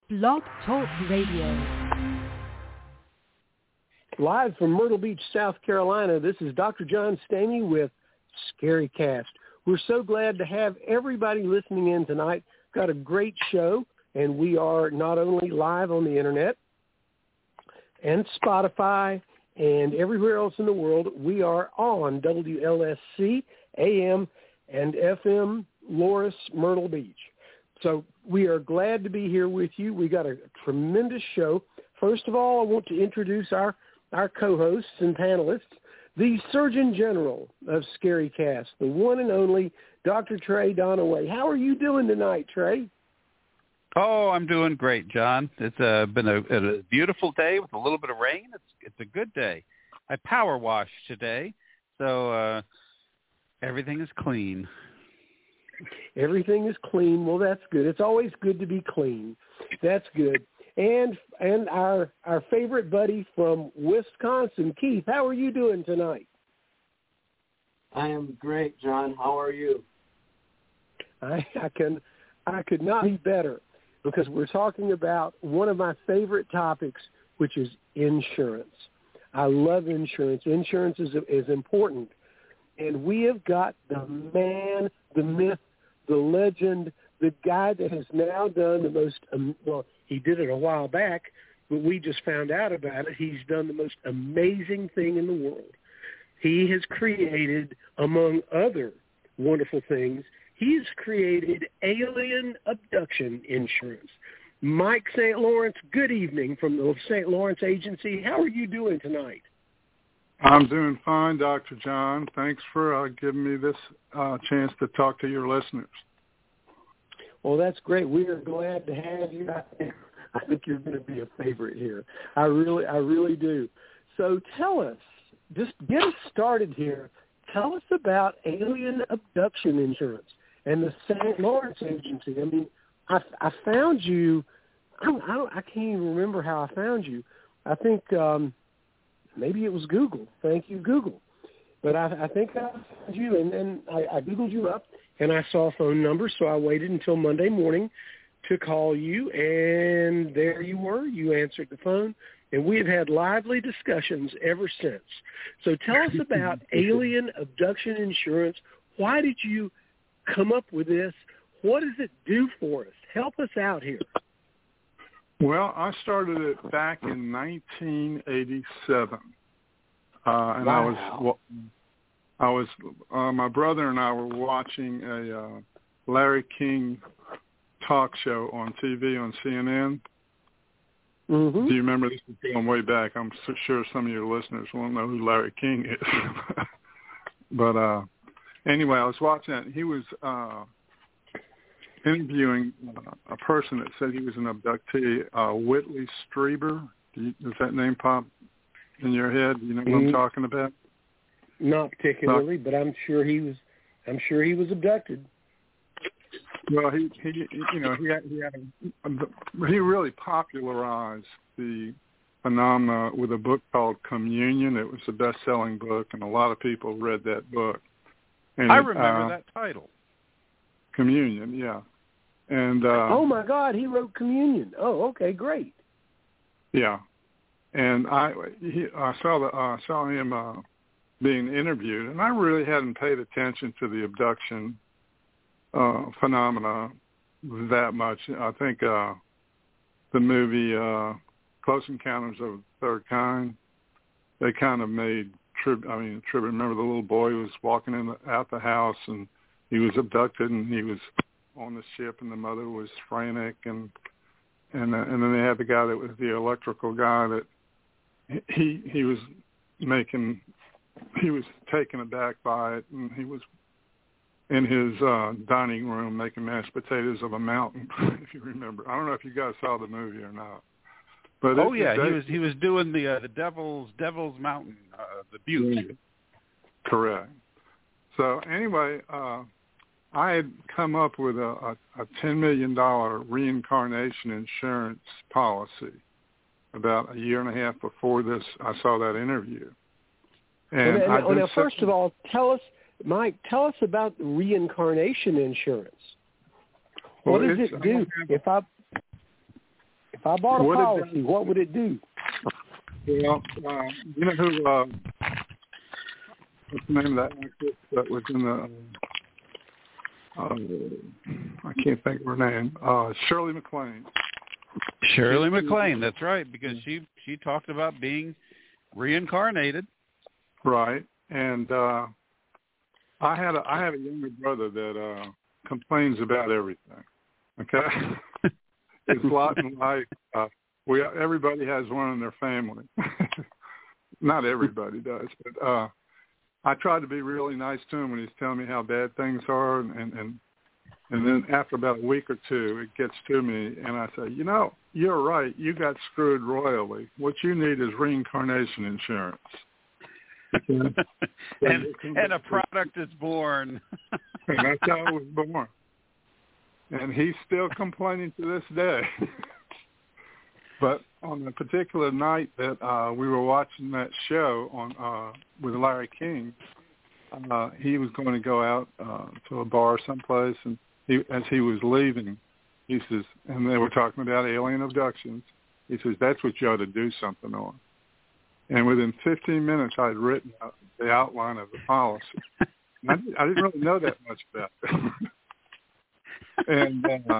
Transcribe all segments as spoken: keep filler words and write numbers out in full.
Blog Talk Radio. Live from Myrtle Beach, South Carolina, this is Doctor John Staney with Scary Cast. We're so glad to have everybody listening in tonight. Got a great show, and we are not only live on the internet and Spotify and everywhere else in the world, we are on W L S C, A M, and F M, Loris, Myrtle Beach. So we are glad to be here with you. We got a tremendous show. First of all, I want to introduce our, our co-hosts and panelists, the Surgeon General of Scary Cast, the one and only Doctor Trey Donaway. How are you doing tonight, Trey? Oh, I'm doing great, John. It's uh, been a, a beautiful day with a little bit of rain. It's it's a good day. I power washed today, so uh, everything is clean. Everything is clean. Well, that's good. It's always good to be clean. That's good. And and our our favorite buddy from Wisconsin, Keith, how are you doing tonight? I am great, John. How are you? I, I can I could not be better, because we're talking about one of my favorite topics, which is insurance. I love insurance. Insurance is is important. And we have got the man, the myth, the legend, the guy that has now done the most, um, well, he did it a while back, but we just found out about it. He's done the most amazing thing in the world. He has created, among other wonderful things, he's created alien abduction insurance. Mike Saint Lawrence, good evening from the Saint Lawrence Agency. How are you doing tonight? I'm doing fine, Doctor John. Thanks for uh, giving me this uh, chance to talk to your listeners. Well, that's great. We are glad to have you. I think, I think you're going to be a favorite here. I really, I really do. So tell us, just get us started here. Tell us about alien abduction insurance and the Saint Lawrence Agency. I mean, I, I found you. I, don't, I, don't, I can't even remember how I found you. I think um, maybe it was Google. Thank you, Google. But I, I think I found you, and then I, I Googled you up, and I saw a phone number, so I waited until Monday morning to call you, and there you were. You answered the phone, and we have had lively discussions ever since. So tell us about alien abduction insurance. Why did you come up with this? What does it do for us? Help us out here. Well, I started it back in nineteen eighty-seven, uh, and wow. I was well, I was uh, my brother and I were watching a uh, Larry King talk show on T V on C N N. Mm-hmm. Do you remember this? Is going way back. I'm so sure some of your listeners won't know who Larry King is. But uh, anyway, I was watching it. He was uh, interviewing uh, a person that said he was an abductee, uh, Whitley Strieber. Do you, does that name pop in your head? Do you know what mm-hmm. I'm talking about? Not particularly, but I'm sure he was. I'm sure he was abducted. Well, he, he you know, he had, he had a, he really popularized the phenomena with a book called Communion. It was a best-selling book, and a lot of people read that book. And I it, remember uh, that title. Communion, yeah. And uh, oh my God, he wrote Communion. Oh, okay, great. Yeah, and I he, I saw the uh, saw him uh, being interviewed, and I really hadn't paid attention to the abduction uh, phenomena that much. I think uh, the movie uh, Close Encounters of the Third Kind, they kind of made tribute. I mean, tribute. Remember the little boy who was walking in the, out the house, and he was abducted, and he was on the ship, and the mother was frantic, and and uh, and then they had the guy that was the electrical guy that he he was making he was taken aback by it, and he was in his uh, dining room making mashed potatoes of a mountain. If you remember, I don't know if you guys saw the movie or not. But oh it, yeah, it, he was he was doing the uh, the Devil's Devil's Mountain, uh, the Butte. Correct. So anyway, uh, I had come up with a, a, a ten million dollars reincarnation insurance policy about a year and a half before this. I saw that interview. And, and, and, I and now, say, first of all, tell us, Mike, tell us about reincarnation insurance. What well, does it do? If I If I bought a What policy, it, what would it do? Well, uh, you know who, uh, what's the name of that actress that was in the, uh, uh, I can't think of her name, uh, Shirley MacLaine. Shirley MacLaine, that's right, because she, she talked about being reincarnated. Right, and uh, I had a, I have a younger brother that uh, complains about everything. Okay, his lot in life. Uh, we everybody has one in their family. Not everybody does, but uh, I try to be really nice to him when he's telling me how bad things are, and and and then after about a week or two, it gets to me, and I say, you know, you're right. You got screwed royally. What you need is reincarnation insurance. and, and a product is born. And that's how I was born. And he's still complaining to this day. But on a particular night that uh, we were watching that show on uh, with Larry King, uh, he was going to go out uh, to a bar someplace, and he, as he was leaving, he says, and they were talking about alien abductions. He says, that's what you ought to do something on. And within fifteen minutes, I had written out the outline of the policy. I, I didn't really know that much about it. and uh,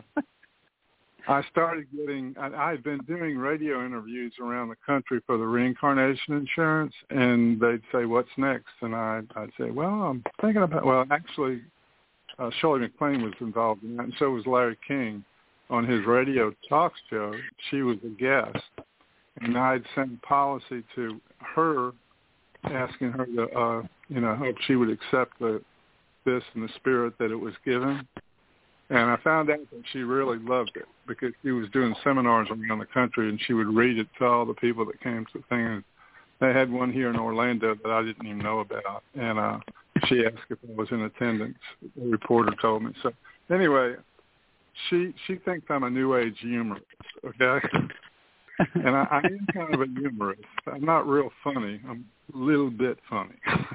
I started getting, I, I had been doing radio interviews around the country for the reincarnation insurance, and they'd say, what's next? And I'd, I'd say, well, I'm thinking about, well, actually, uh, Shirley MacLaine was involved in that, and so was Larry King on his radio talk show. She was a guest. And I'd sent policy to her, asking her to, uh, you know, hope she would accept the, this in the spirit that it was given. And I found out that she really loved it because she was doing seminars around the country, and she would read it to all the people that came to the thing. And they had one here in Orlando that I didn't even know about. And uh, she asked if I was in attendance. The reporter told me. So anyway, she she thinks I'm a New Age humorist, okay? And I, I am kind of a humorist. I'm not real funny. I'm a little bit funny.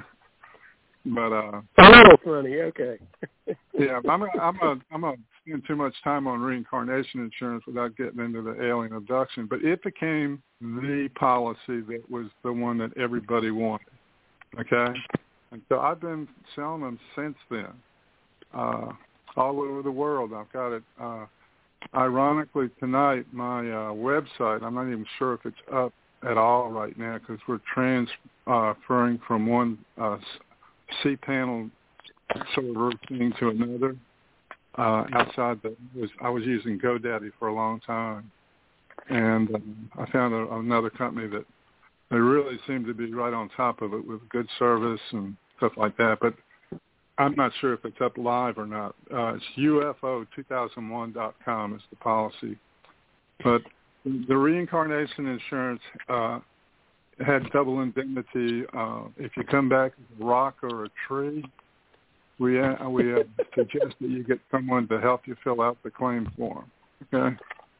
but uh a little funny, okay. yeah, I'm a, I'm a, I'm a spend too much time on reincarnation insurance without getting into the alien abduction. But it became the policy that was the one that everybody wanted. Okay, and so I've been selling them since then, uh, all over the world. I've got it. Uh, Ironically, tonight, my uh, website, I'm not even sure if it's up at all right now because we're transferring from one uh, cPanel server thing to another. Uh, outside the, was I was using GoDaddy for a long time, and um, I found a, another company that they really seem to be right on top of it with good service and stuff like that. But I'm not sure if it's up live or not. Uh, it's U F O two thousand one dot com is the policy. But the reincarnation insurance uh, had double indemnity. Uh, if you come back as a rock or a tree, we uh, we uh, suggest that you get someone to help you fill out the claim form. Okay.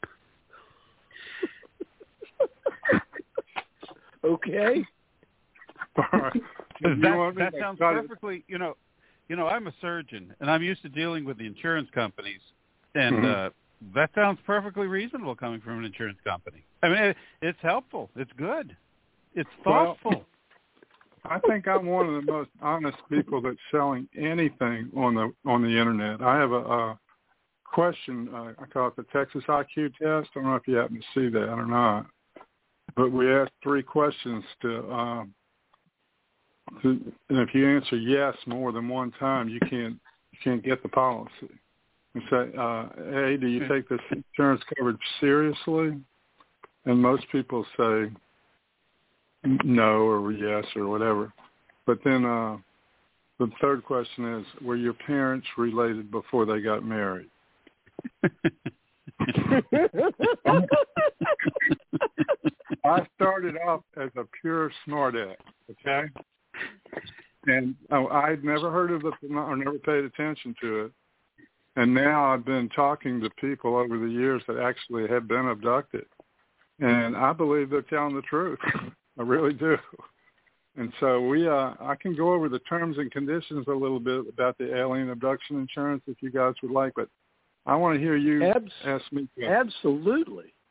Okay. All right. That, that sounds perfectly, you know, you know, I'm a surgeon, and I'm used to dealing with the insurance companies, and mm-hmm. uh, that sounds perfectly reasonable coming from an insurance company. I mean, it, it's helpful. It's good. It's thoughtful. Well, I think I'm one of the most honest people that's selling anything on the on the internet. I have a, a question. Uh, I call it the Texas I Q test. I don't know if you happen to see that or not, but we asked three questions to. Um, And if you answer yes more than one time, you can't you can't get the policy. You say, uh, "Hey, do you take this insurance coverage seriously?" And most people say no or yes or whatever. But then uh, the third question is, were your parents related before they got married? I started off as a pure smartass, okay? And oh, I'd never heard of it or never paid attention to it. And now I've been talking to people over the years that actually have been abducted. And I believe they're telling the truth. I really do. And so we, uh, I can go over the terms and conditions a little bit about the alien abduction insurance if you guys would like, but I want to hear you Abs- ask me. Absolutely.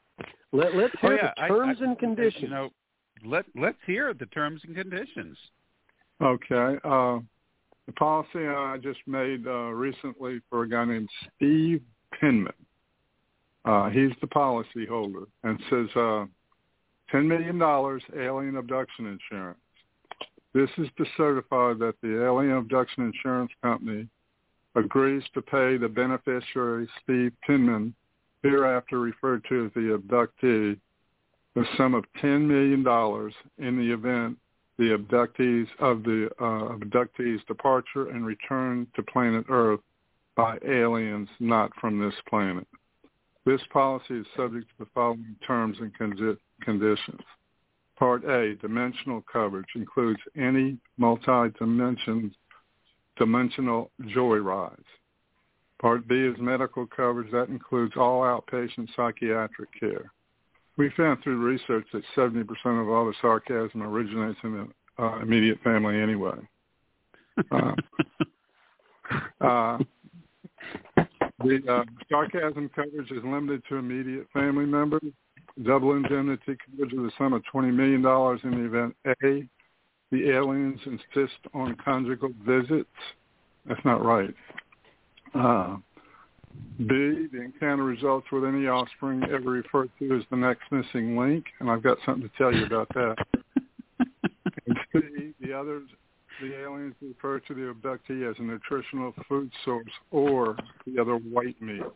Let, let's hear oh, yeah. the terms I, I, and conditions. You know, let, let's hear the terms and conditions. Okay. Uh, the policy I just made uh, recently for a guy named Steve Penman. Uh, he's the policy holder and says uh, ten million dollars alien abduction insurance. This is to certify that the alien abduction insurance company agrees to pay the beneficiary, Steve Penman, hereafter referred to as the abductee, the sum of ten million dollars in the event the abductees of the uh, abductee's departure and return to planet Earth by aliens not from this planet. This policy is subject to the following terms and condi- conditions. Part A, dimensional coverage, includes any multi-dimension dimensional joyrides. Part B is medical coverage. That includes all outpatient psychiatric care. We found through research that seventy percent of all the sarcasm originates in the uh, immediate family anyway. Uh, uh, the uh, sarcasm coverage is limited to immediate family members. Double indemnity coverage of the sum of twenty million dollars in the event A, the aliens insist on conjugal visits. That's not right. Uh, B, the encounter results with any offspring ever referred to as the next missing link, and I've got something to tell you about that. And C, the others, the aliens refer to the abductee as a nutritional food source or the other white meals.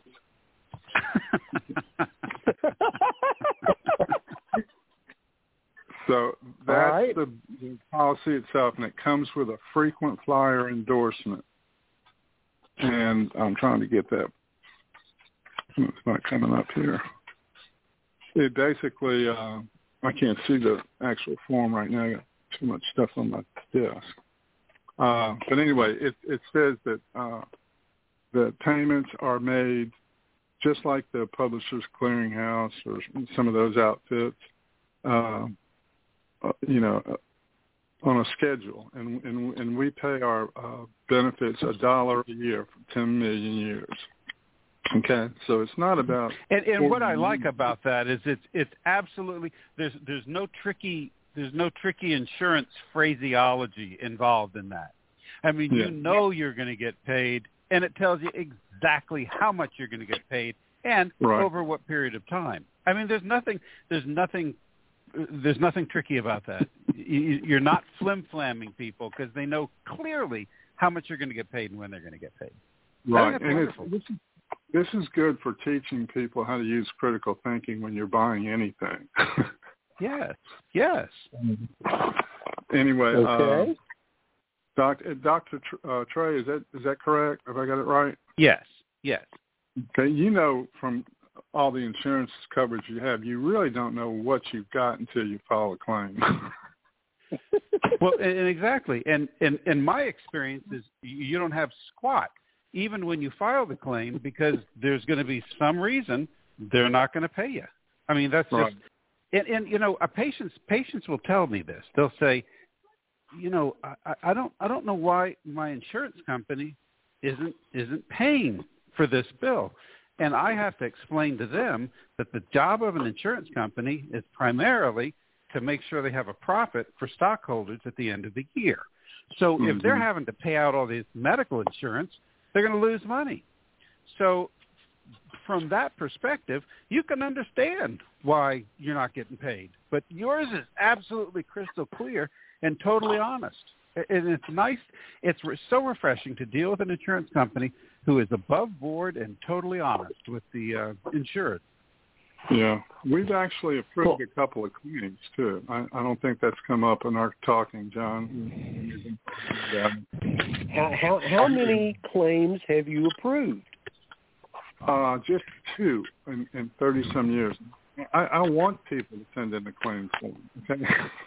So that's right. the, the policy itself, and it comes with a frequent flyer endorsement. And I'm trying to get that. It's not coming up here. It basically, uh, I can't see the actual form right now. I got too much stuff on my desk. Uh, but anyway, it, it says that uh, the payments are made just like the Publishers Clearinghouse or some of those outfits, uh, uh, you know, uh, on a schedule. And, and, and we pay our uh, benefits a dollar a year for ten million years. Okay, so it's not about. And, and what I like about that is it's it's absolutely there's there's no tricky there's no tricky insurance phraseology involved in that. I mean, yeah. you know you're going to get paid, and it tells you exactly how much you're going to get paid and right. over what period of time. I mean, there's nothing there's nothing there's nothing tricky about that. You're not flim-flamming people because they know clearly how much you're going to get paid and when they're going to get paid. Right, and it's, this is This is good for teaching people how to use critical thinking when you're buying anything. yes, yes. Anyway, okay. uh, Doc, Doctor Uh, Trey, is that is that correct? Have I got it right? Yes, yes. Okay, you know from all the insurance coverage you have, you really don't know what you've got until you file a claim. Well, and, and exactly. And, and, and my experience is you don't have squat. Even when you file the claim, because there's going to be some reason they're not going to pay you. I mean, that's right. just, and, and you know, a patients patients will tell me this. They'll say, you know, I, I don't I don't know why my insurance company isn't isn't paying for this bill, and I have to explain to them that the job of an insurance company is primarily to make sure they have a profit for stockholders at the end of the year. So mm-hmm. if they're having to pay out all this medical insurance, they're going to lose money. So from that perspective, you can understand why you're not getting paid. But yours is absolutely crystal clear and totally honest. And it's nice. It's so refreshing to deal with an insurance company who is above board and totally honest with the uh, insured. Yeah. We've actually approved a couple of claims, too. I, I don't think that's come up in our talking, John. How, how, how many claims have you approved? Uh, just two in, in thirty-some years. I, I want people to send in the claim form, okay?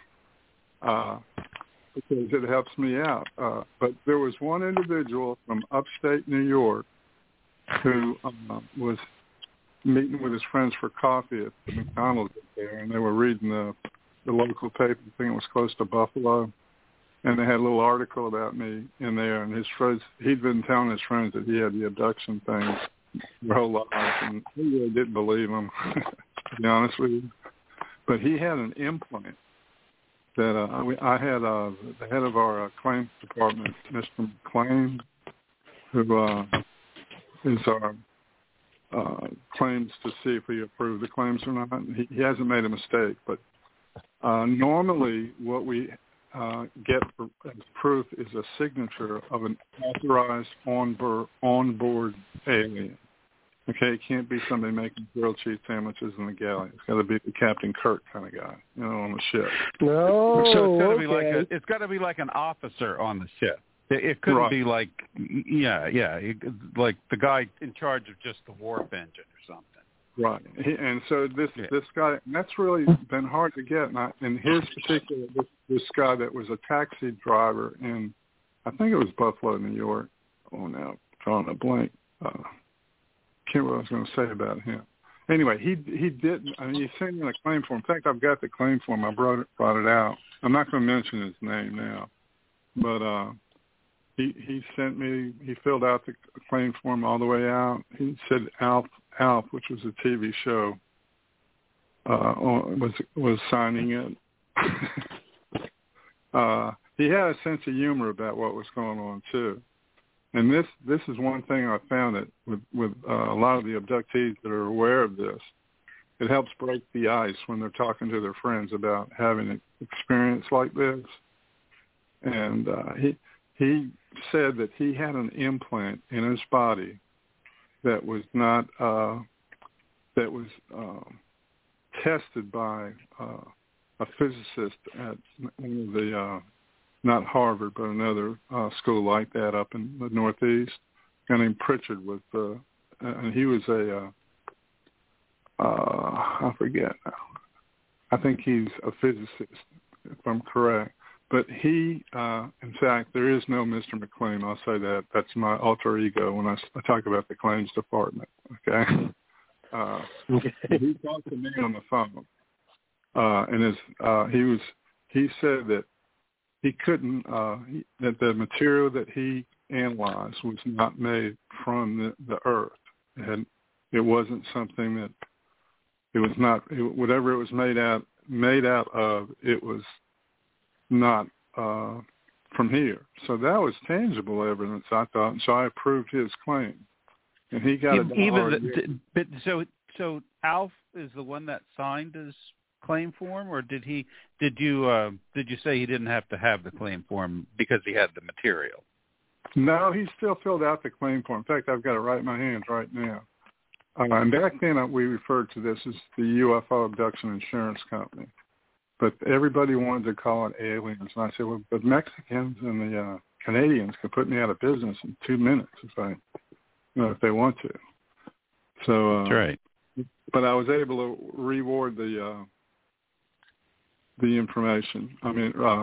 uh, because it helps me out. Uh, but there was one individual from upstate New York who uh, was meeting with his friends for coffee at the McDonald's there, and they were reading the, the local paper. I think it was close to Buffalo. And they had a little article about me in there, and his friends, he'd been telling his friends that he had the abduction thing their whole life, and he really didn't believe them. to be honest with you. But he had an implant that uh, we, I had uh, the head of our uh, claims department, Mister McClain, who uh, is our uh, claims to see if we approve the claims or not. He, he hasn't made a mistake, but uh, normally what we uh, get for, as proof is a signature of an authorized onboard, onboard alien. Okay, it can't be somebody making grilled cheese sandwiches in the galley. It's got to be the Captain Kirk kind of guy, you know, on the ship. No, so it's got to okay. be like a, it's got to be like an officer on the ship. It, it couldn't Right. be like, yeah, yeah, it, like the guy in charge of just the warp engine or something. Right, he, and so this yeah. this guy, and that's really been hard to get. And, I, and his particular, this, this guy that was a taxi driver in, I think it was Buffalo, New York. Oh, now drawing a blank. Uh, can't remember what I was going to say about him. Anyway, he he didn't. I mean, he sent me a claim form. In fact, I've got the claim form. I brought it brought it out. I'm not going to mention his name now, but uh, he he sent me. He filled out the claim form all the way out. He said Alf Alf, which was a T V show, uh, was was signing it. uh, he had a sense of humor about what was going on too. And this, this is one thing I found that with, with uh, a lot of the abductees that are aware of this, it helps break the ice when they're talking to their friends about having an experience like this. And uh, he he said that he had an implant in his body that was not uh, that was uh, tested by uh, a physicist at one of the uh, not Harvard, but another uh, school like that up in the Northeast. A guy named Pritchard was, uh, and he was a, uh, uh, I forget now. I think he's a physicist, if I'm correct. But he, uh, in fact, there is no Mister McClain. I'll say that. That's my alter ego when I, I talk about the claims department, okay? Uh, okay. He talked to me on the phone, uh, and his, uh, he was, he said that he couldn't, uh, he, that the material that he analyzed was not made from the, the earth. It, had, it wasn't something that, it was not, it, whatever it was made out, made out of, it was not uh, from here. So that was tangible evidence, I thought, and so I approved his claim. And he got even, a dollar. Even the, but so, so Alf is the one that signed his claim form, or did he did you uh, did you say he didn't have to have the claim form because he had the material? No, he still filled out the claim form. In fact, I've got it right in my hands right now. Uh, and back then, uh, we referred to this as the U F O Abduction Insurance Company, but everybody wanted to call it aliens. And I said, well, but Mexicans and the uh, Canadians can put me out of business in two minutes if I, you know, if they want to. So uh, that's right. But I was able to reward the. Uh, the information. I mean, uh,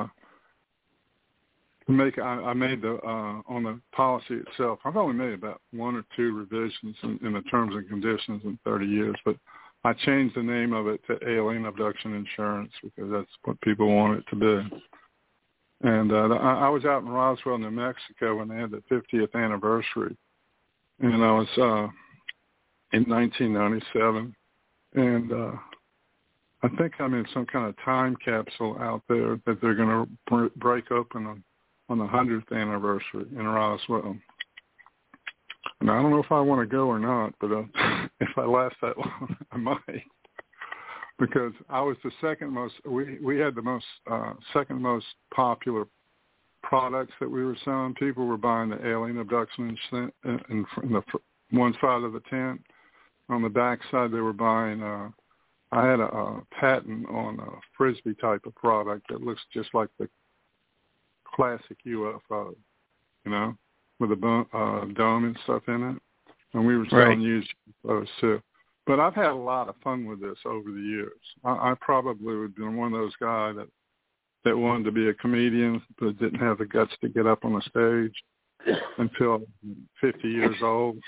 make I, I made the uh, on the policy itself. I've only made about one or two revisions in, in the terms and conditions in thirty years, but I changed the name of it to Alien Abduction Insurance because that's what people want it to be. And uh, I, I was out in Roswell, New Mexico, when they had the fiftieth anniversary, and I was uh, in nineteen ninety-seven, and uh, I think I'm in some kind of time capsule out there that they're going to br- break open on, on the hundredth anniversary in Roswell. And I don't know if I want to go or not, but uh, if I last that long, I might. Because I was the second most, we, we had the most, uh, second most popular products that we were selling. People were buying the alien abduction in, in, in the one side of the tent. On the back side, they were buying, uh, I had a, a patent on a Frisbee type of product that looks just like the classic U F O, you know, with a bo- uh, dome and stuff in it. And we were selling right. used U F Os too. But I've had a lot of fun with this over the years. I, I probably would have been one of those guys that, that wanted to be a comedian but didn't have the guts to get up on the stage until fifty years old.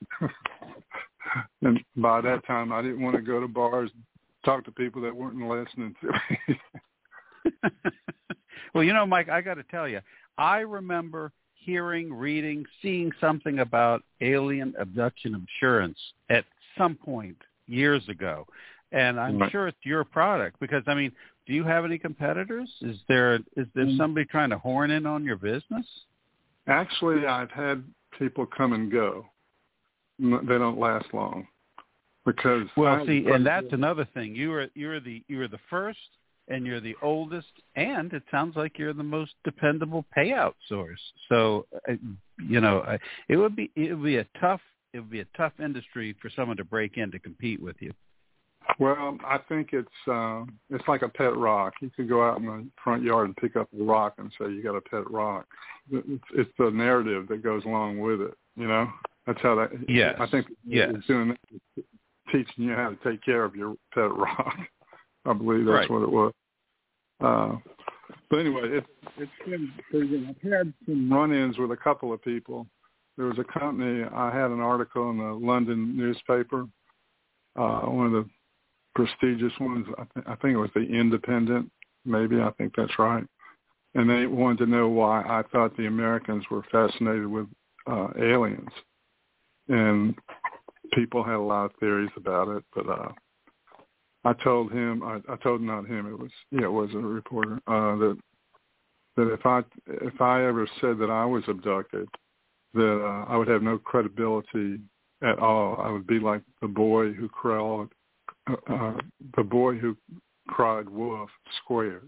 And by that time, I didn't want to go to bars and talk to people that weren't listening to me. Well, you know, Mike, I got to tell you, I remember hearing, reading, seeing something about alien abduction insurance at some point years ago. And I'm right. sure it's your product because, I mean, do you have any competitors? Is there is there somebody trying to horn in on your business? Actually, I've had people come and go. They don't last long because well, I, see, and that's another thing. You are you're the you're the first, and you're the oldest, and it sounds like you're the most dependable payout source. So, you know, it would be it would be a tough it would be a tough industry for someone to break in to compete with you. Well, I think it's uh, it's like a pet rock. You could go out in the front yard and pick up a rock and say you got a pet rock. It's, it's the narrative that goes along with it. You know, that's how that. Yes. I think yes. it's doing that, teaching you how to take care of your pet rock. I believe that's right. what it was. Uh, but anyway, it, it's been pretty good. I've had some run-ins with a couple of people. There was a company. I had an article in the London newspaper, uh, one of the prestigious ones. I, th- I think it was the Independent, maybe. I think that's right. And they wanted to know why I thought the Americans were fascinated with uh, aliens. And people had a lot of theories about it, but uh, I told him, I, I told not him, it was, yeah, it was a reporter, uh, that that if I if I ever said that I was abducted, that uh, I would have no credibility at all. I would be like the boy who crawled. Uh, the boy who cried wolf squared.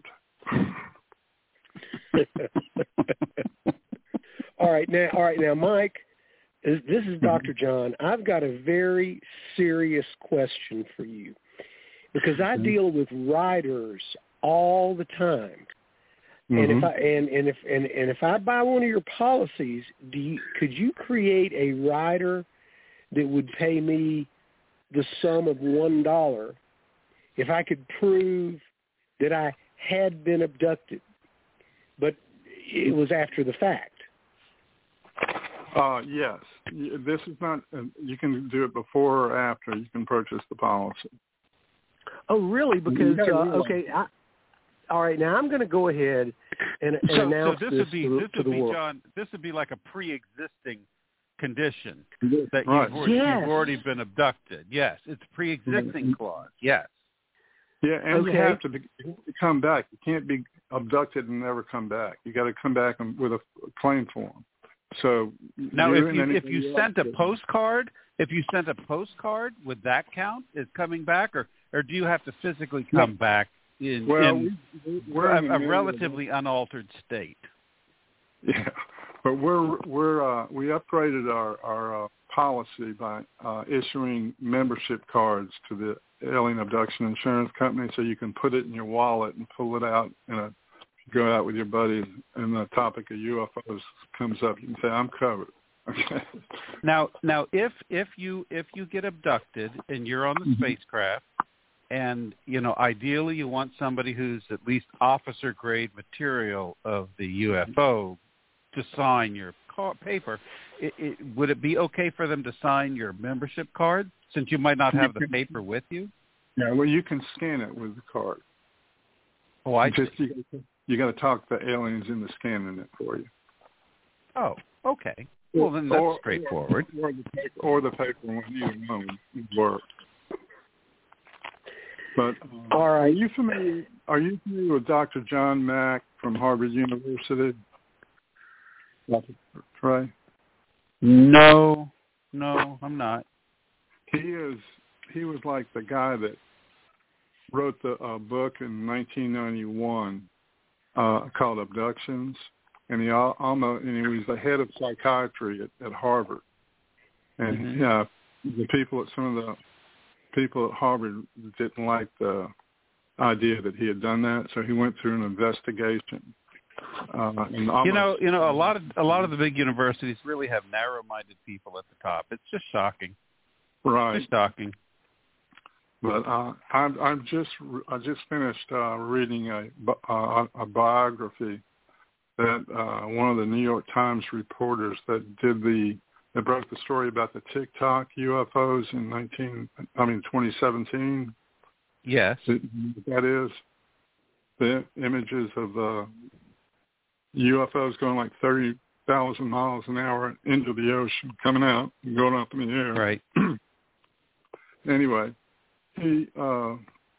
all right now, all right now, Mike. This is Doctor John. I've got a very serious question for you because I deal with writers all the time, mm-hmm. and if I and, and if and, and if I buy one of your policies, do you, could you create a rider that would pay me the sum of one dollar if I could prove that I had been abducted, but it was after the fact? Uh, yes. This is not, uh, you can do it before or after. You can purchase the policy. Oh, really? Because, uh, okay, I, all right, now I'm going to go ahead and, and so, announce so this, this would be, to, this to would the be, world. John, this would be like a pre-existing condition that you've, right. already, yes. you've already been abducted. Yes, it's a pre-existing mm-hmm. clause. Yes. Yeah, and okay. you have to, be, you have to come back. You can't be abducted and never come back. You got to come back with a claim form. So now, you if you if you sent a to, postcard, if you sent a postcard, would that count as coming back, or, or do you have to physically come no. back in, well, in we, we're a, in a relatively unaltered state? Yeah, but we're we're uh, we upgraded our our uh, policy by uh, issuing membership cards to the Alien Abduction Insurance Company, so you can put it in your wallet and pull it out in a. Go out with your buddies, and the topic of U F Os comes up. You can say, "I'm covered." Okay. Now, now, if if you if you get abducted and you're on the mm-hmm. spacecraft, and you know, ideally you want somebody who's at least officer grade material of the U F O to sign your car- paper. It, it, would it be okay for them to sign your membership card since you might not have the paper with you? Yeah, well, you can scan it with the card. Oh, I just see. You, you got to talk the aliens into scanning it for you. Oh, okay. Well, then that's or, straightforward. Or the paper, or the paper when you know would work. But um, all right, are you familiar? Are you familiar with Doctor John Mack from Harvard University? Doctor Trey? No, no, I'm not. He is. He was like the guy that wrote the uh, book in nineteen ninety-one. Uh, called Abductions, and he almost and he was the head of psychiatry at, at Harvard. And mm-hmm. uh, the people at some of the people at Harvard didn't like the idea that he had done that, so he went through an investigation. Uh, and almost, you know, you know, a lot of a lot of the big universities really have narrow-minded people at the top. It's just shocking. Right. It's just shocking. But uh, I'm, I'm just I just finished uh, reading a, a, a biography that uh, one of the New York Times reporters that did the that broke the story about the TikTok U F Os in nineteen I mean twenty seventeen. Yes, that is the images of the U F Os going like thirty thousand miles an hour into the ocean, coming out and going up in the air. Right. Anyway. he, uh,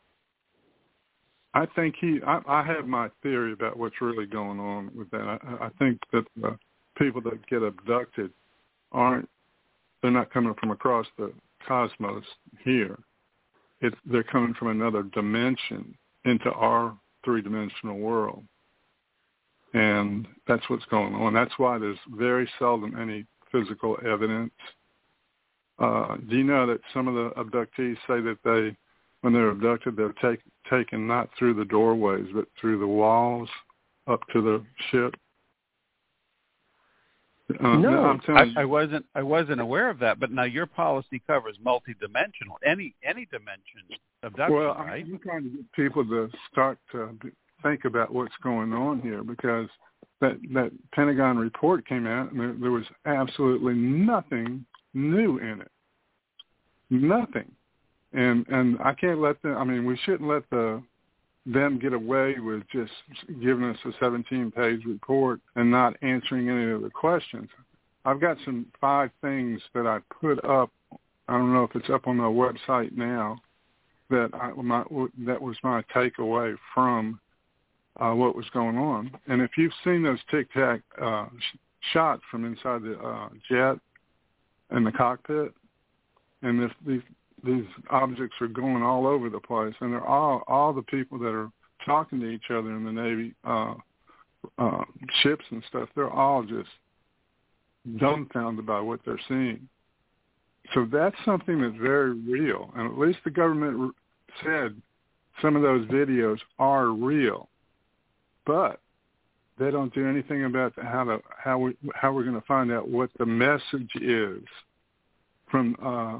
I think he, I, I have my theory about what's really going on with that. I, I think that the people that get abducted aren't, they're not coming from across the cosmos here. It's, they're coming from another dimension into our three-dimensional world. And that's what's going on. That's why there's very seldom any physical evidence. Uh, do you know that some of the abductees say that they, when they're abducted, they're take, taken not through the doorways, but through the walls up to the ship? Uh, no, I'm telling I, I you, wasn't. I wasn't aware of that. But now your policy covers multidimensional, any any dimension abduction, well, right? I'm trying to get people to start to think about what's going on here, because that that Pentagon report came out and there, there was absolutely nothing new in it, nothing, and and I can't let them. I mean, we shouldn't let the them get away with just giving us a seventeen-page report and not answering any of the questions. I've got some five things that I put up. I don't know if it's up on my website now. That I, my, that was my takeaway from uh, what was going on. And if you've seen those Tic Tac uh, sh- shots from inside the uh, jet and the cockpit, and if these these objects are going all over the place, and they're all all the people that are talking to each other in the Navy uh, uh, ships and stuff, they're all just dumbfounded by what they're seeing. So that's something that's very real, and at least the government said some of those videos are real, but they don't do anything about how to how we how we're going to find out what the message is from uh,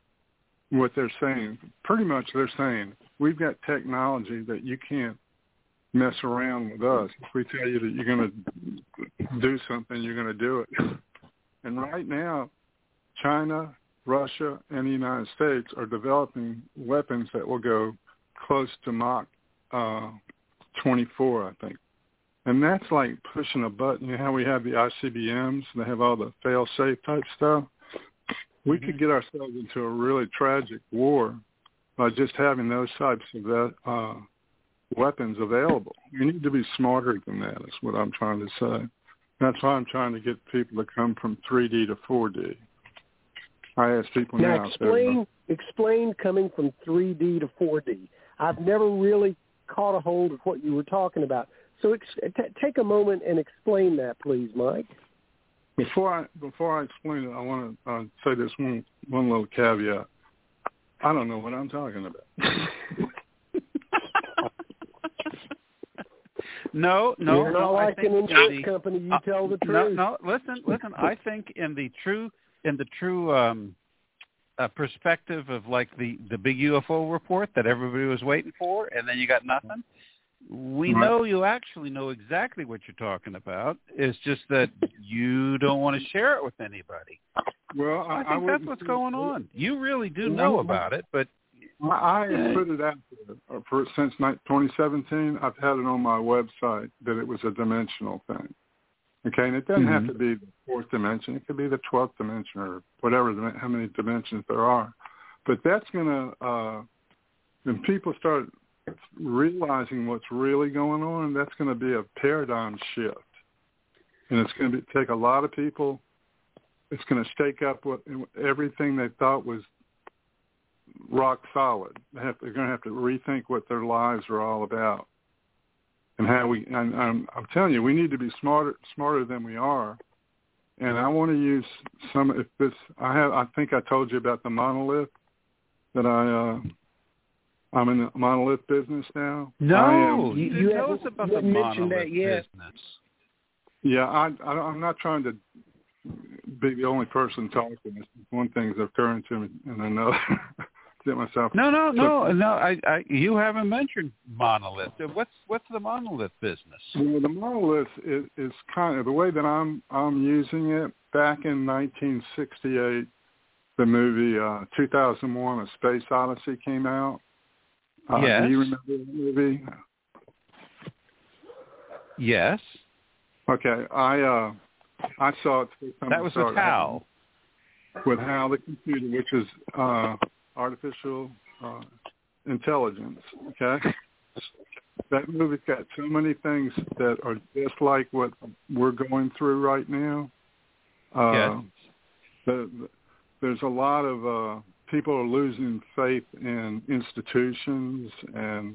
what they're saying. Pretty much they're saying, we've got technology that you can't mess around with us. If we tell you that you're going to do something, you're going to do it. And right now, China, Russia, and the United States are developing weapons that will go close to Mach uh, twenty-four, I think. And that's like pushing a button. You know how we have the I C B Ms, they have all the fail-safe type stuff? We mm-hmm. could get ourselves into a really tragic war by just having those types of uh, weapons available. You need to be smarter than that, is what I'm trying to say. That's why I'm trying to get people to come from three D to four D. I ask people now. Now, explain, explain coming from three D to four D. I've never really caught a hold of what you were talking about. So ex- t- take a moment and explain that, please, Mike. Before I before I explain it, I want to uh, say this one one little caveat. I don't know what I'm talking about. no, no, You're not no. like I think an insurance the, company. You uh, tell the no, truth. No, listen, listen. I think in the true in the true um, uh, perspective of like the, the big U F O report that everybody was waiting for, and then you got nothing. We right. know you actually know exactly what you're talking about. It's just that you don't want to share it with anybody. Well, I, I think I that's what's going on. You really do know about it, but I have put it out there for since twenty seventeen. I've had it on my website that it was a dimensional thing. Okay, and it doesn't mm-hmm. have to be the fourth dimension. It could be the twelfth dimension or whatever, how many dimensions there are. But that's going to, uh, when people start realizing what's really going on, that's going to be a paradigm shift. And it's going to be, take a lot of people. It's going to stake up what everything they thought was rock solid. They have, they're going to have to rethink what their lives are all about. And how we, and I'm, I'm telling you, we need to be smarter, smarter than we are. And I want to use some. If this, I have, I think I told you about the monolith that I, uh, I'm in the monolith business now. No, I am, you, you tell us about the monolith business. Yeah, I, I, I'm not trying to be the only person talking. One thing's occurring to me, and another. Get myself. No, no, no, no. I, I, you haven't mentioned monolith. What's what's the monolith business? Well, the monolith is, is kind of the way that I'm I'm using it. Back in nineteen sixty-eight, the movie uh, two thousand one: A Space Odyssey came out. Uh, yes. Do you remember the movie? Yes. Okay, I uh, I saw it. That was with Hal. With Hal, the computer, which is. Uh, artificial uh, intelligence. Okay, that movie's got so many things that are just like what we're going through right now. Uh, yes. the, the, there's a lot of uh, people are losing faith in institutions, and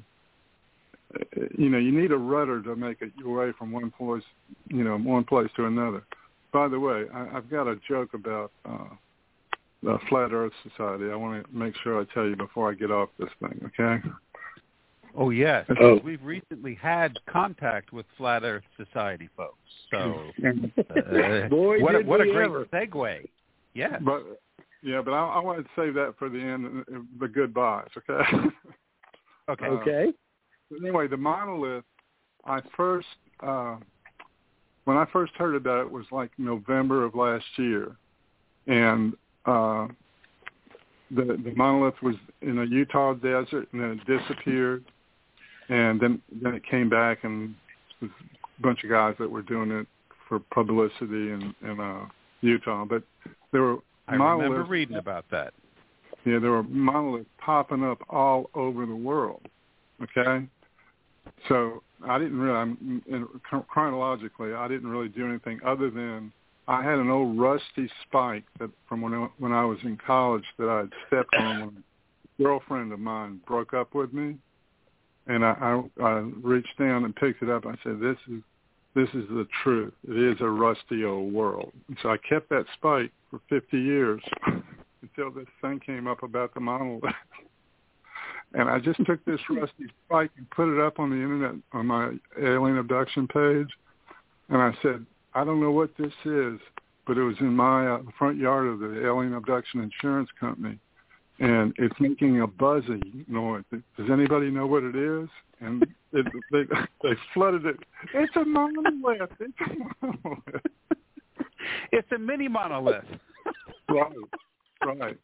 you know, you need a rudder to make it your way from one place, you know, one place to another. By the way, I, I've got a joke about uh, the Flat Earth Society. I want to make sure I tell you before I get off this thing, okay? Oh, yes. Oh. We've recently had contact with Flat Earth Society folks. So uh, Boy, what, a, did what a we great ever. segue. Yes. But, yeah, but I, I wanted to save that for the end, the goodbyes, okay? Okay. Uh, Okay. Anyway, the monolith, I first, uh, when I first heard about it, was like November of last year. And uh, the, the monolith was in a Utah desert, and then it disappeared. And then, then it came back, and it was a bunch of guys that were doing it for publicity in, in uh, Utah. But there were I monoliths, remember reading about that. Yeah, there were monoliths popping up all over the world, okay? So I didn't really, I'm, in, chronologically, I didn't really do anything other than I had an old rusty spike that from when I, when I was in college that I had stepped on when a girlfriend of mine broke up with me. And I, I, I reached down and picked it up. I said, this is this is the truth. It is a rusty old world. And so I kept that spike for fifty years until this thing came up about the monolith. And I just took this rusty spike and put it up on the internet on my alien abduction page. And I said, I don't know what this is, but it was in my uh, front yard of the alien abduction insurance company. And it's making a buzzy noise. Does anybody know what it is? And it, they, they flooded it. It's a monolith. It's a monolith. It's a mini monolith. Right, right.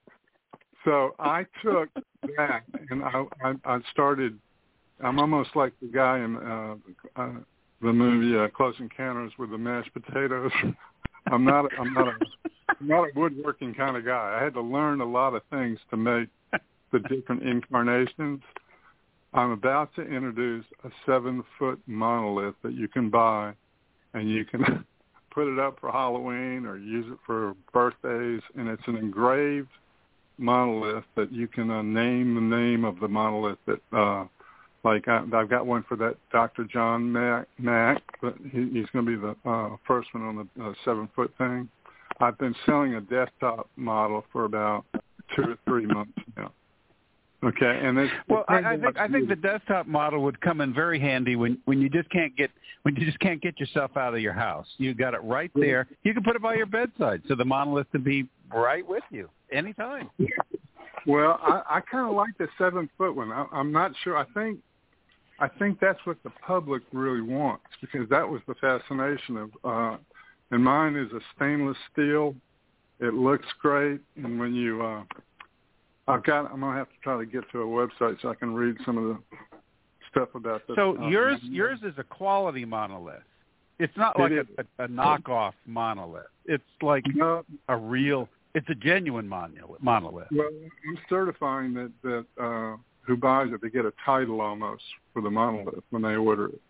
So I took that, and I, I, I started, I'm almost like the guy in uh, uh, the movie uh, Close Encounters with the Mashed Potatoes. I'm not, I'm not a, I'm not a woodworking kind of guy. I had to learn a lot of things to make the different incarnations. I'm about to introduce a seven-foot monolith that you can buy, and you can put it up for Halloween or use it for birthdays, and it's an engraved monolith that you can uh, name the name of the monolith that, uh, like I, I've got one for that Doctor John Mack, Mack but he, he's going to be the uh, first one on the uh, seven-foot thing. I've been selling a desktop model for about two or three months now. Okay, and it's, well, it's I, I think I think the desktop model would come in very handy when, when you just can't get when you just can't get yourself out of your house. You got it right there. You can put it by your bedside, so the monolith can be right with you anytime. Well, I, I kind of like the seven foot one. I, I'm not sure. I think I think that's what the public really wants, because that was the fascination of. Uh, and mine is a stainless steel. It looks great, and when you uh, I've got. I'm gonna have to try to get to a website so I can read some of the stuff about this. So uh, yours, yours is a quality monolith. It's not like it a, a, a knockoff monolith. It's like no, a real. It's a genuine monolith. Monolith. Well, I'm certifying that that uh, who buys it, they get a title almost for the monolith when they order it.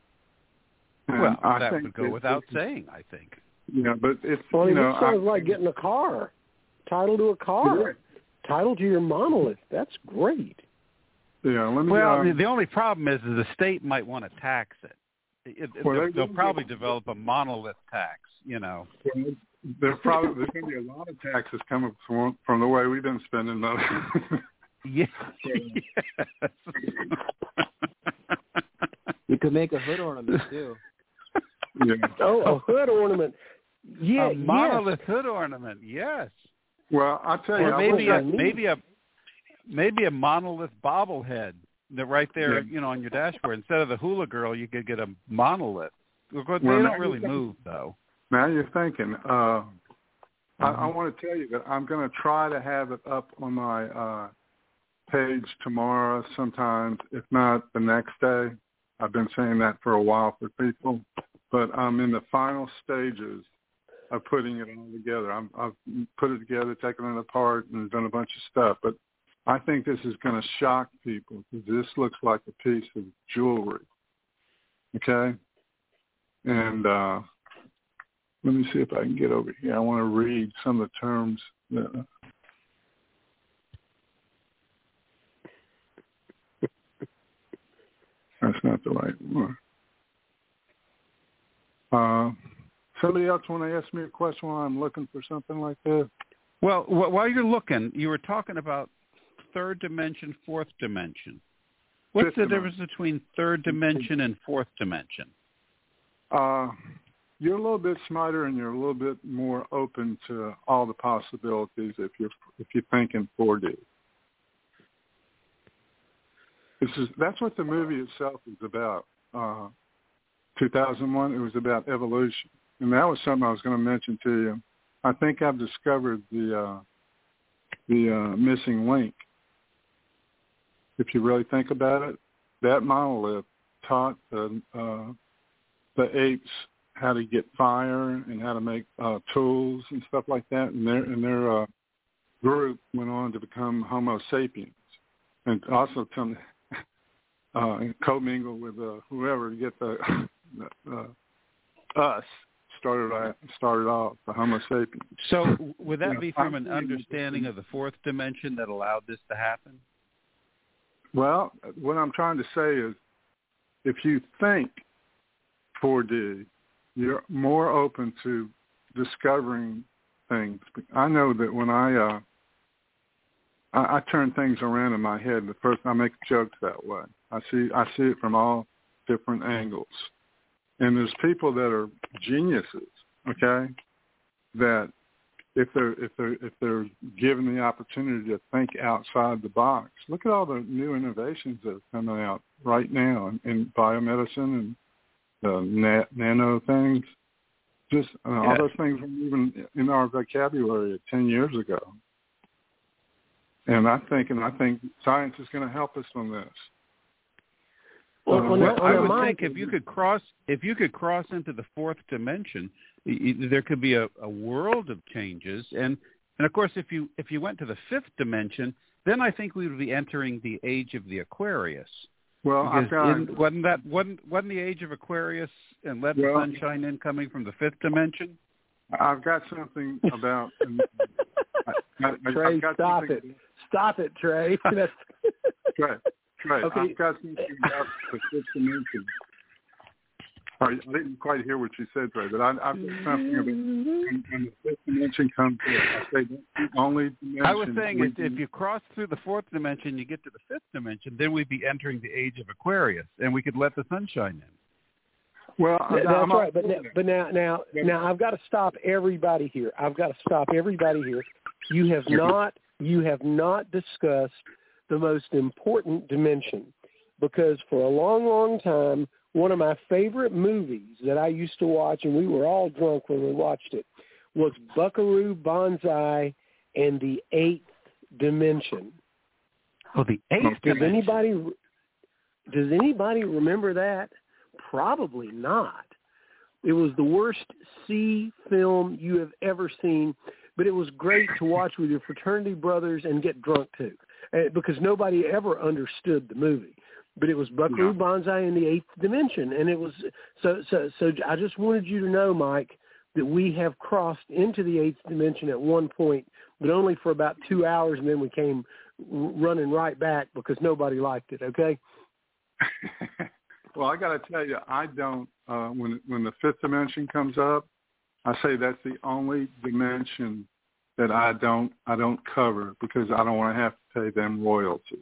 And Well, I that think would go it, without it, saying, I think. Yeah, but it's Well, you this know, sounds I, like getting a car. Title to a car. Yeah. Title to your monolith. That's great. Yeah, let me. Well, uh, the only problem is, is the state might want to tax it. it, it Well, they'll, they- they'll probably develop a monolith tax. You know. There's probably there's going to be a lot of taxes coming from from the way we've been spending money. Yeah. Yes. You could make a hood ornament too. Yeah. Oh, a hood ornament. Yeah, A monolith yes. hood ornament. Yes. Well, I'll tell you, Or I maybe will- a maybe a maybe a monolith bobblehead that right there, Yeah. you know, on your dashboard. Instead of the hula girl, you could get a monolith. Of course, they Well, don't now really you're move though. Now you're thinking. Uh, I, I want to tell you that I'm going to try to have it up on my uh, page tomorrow sometime, if not the next day. I've been saying that for a while for people, but I'm in the final stages of putting it all together. I'm, I've put it together, taken it apart, and done a bunch of stuff. But I think this is going to shock people because this looks like a piece of jewelry. Okay? And uh, let me see if I can get over here. I want to read some of the terms. That, that's not the right one. Uh, somebody else want to ask me a question while I'm looking for something like that? Well, wh- while you're looking, you were talking about third dimension, fourth dimension. What's Fifth the dimension. difference between third dimension and fourth dimension? Uh, you're a little bit smarter and you're a little bit more open to all the possibilities if you're if you think in four D. This is that's what the movie itself is about. Uh, two thousand one, it was about evolution, and that was something I was going to mention to you. I think I've discovered the uh, the uh, missing link. If you really think about it, that monolith taught the uh, the apes how to get fire and how to make uh, tools and stuff like that, and their and their uh, group went on to become Homo sapiens, and also to uh, commingle with uh, whoever to get the uh, us started started off the Homo sapiens. So would that Yeah. be from an understanding of the fourth dimension that allowed this to happen? Well, what I'm trying to say is, if you think four D, you're more open to discovering things. I know that when I uh, I, I turn things around in my head, the first I make jokes that way. I see I see it from all different angles, and there's people that are geniuses, okay, that if they're if they're if they're given the opportunity to think outside the box. Look at all the new innovations that are coming out right now in, in biomedicine and the na- nano things. Just uh, yeah. all those things weren't even in our vocabulary ten years ago. And I think and I think science is going to help us on this. Well, Uh, well, Well, now- I now, would Mike- think if you could cross if you could cross into the fourth dimension, y- y- there could be a, a world of changes. And and of course, if you if you went to the fifth dimension, then I think we would be entering the age of the Aquarius. Well, I've Because got, isn't- wasn't that wasn't wasn't the age of Aquarius and let Well- the sunshine in coming from the fifth dimension? I've got something about. I, I, Trey, I've got stop something, it. Stop it, Trey. That's Trey, Trey, Okay. I've got something about the fifth dimension. Sorry, I didn't quite hear what you said, Trey, but I, I've got something about when, when the fifth dimension comes in. I say that's the only dimension. I was saying we if, can- if you cross through the fourth dimension, you get to the fifth dimension, then we'd be entering the age of Aquarius, and we could let the sunshine in. Well, Th- I'm That's not right, but now, but now, now, now, I've got to stop everybody here. I've got to stop everybody here. You have not, you have not discussed the most important dimension, because for a long, long time, one of my favorite movies that I used to watch, and we were all drunk when we watched it, was Buckaroo Banzai and the Eighth Dimension. Oh, the eighth Does dimension. anybody, does anybody remember that? Probably not. It was the worst C film you have ever seen, but it was great to watch with your fraternity brothers and get drunk too, uh, because nobody ever understood the movie. But it was Buckaroo Yeah. Banzai in the Eighth Dimension, and it was so. So, so I just wanted you to know, Mike, that we have crossed into the Eighth Dimension at one point, but only for about two hours, and then we came r- running right back because nobody liked it. Okay. Well, I got to tell you, I don't. Uh, when when the fifth dimension comes up, I say that's the only dimension that I don't I don't cover because I don't want to have to pay them royalties.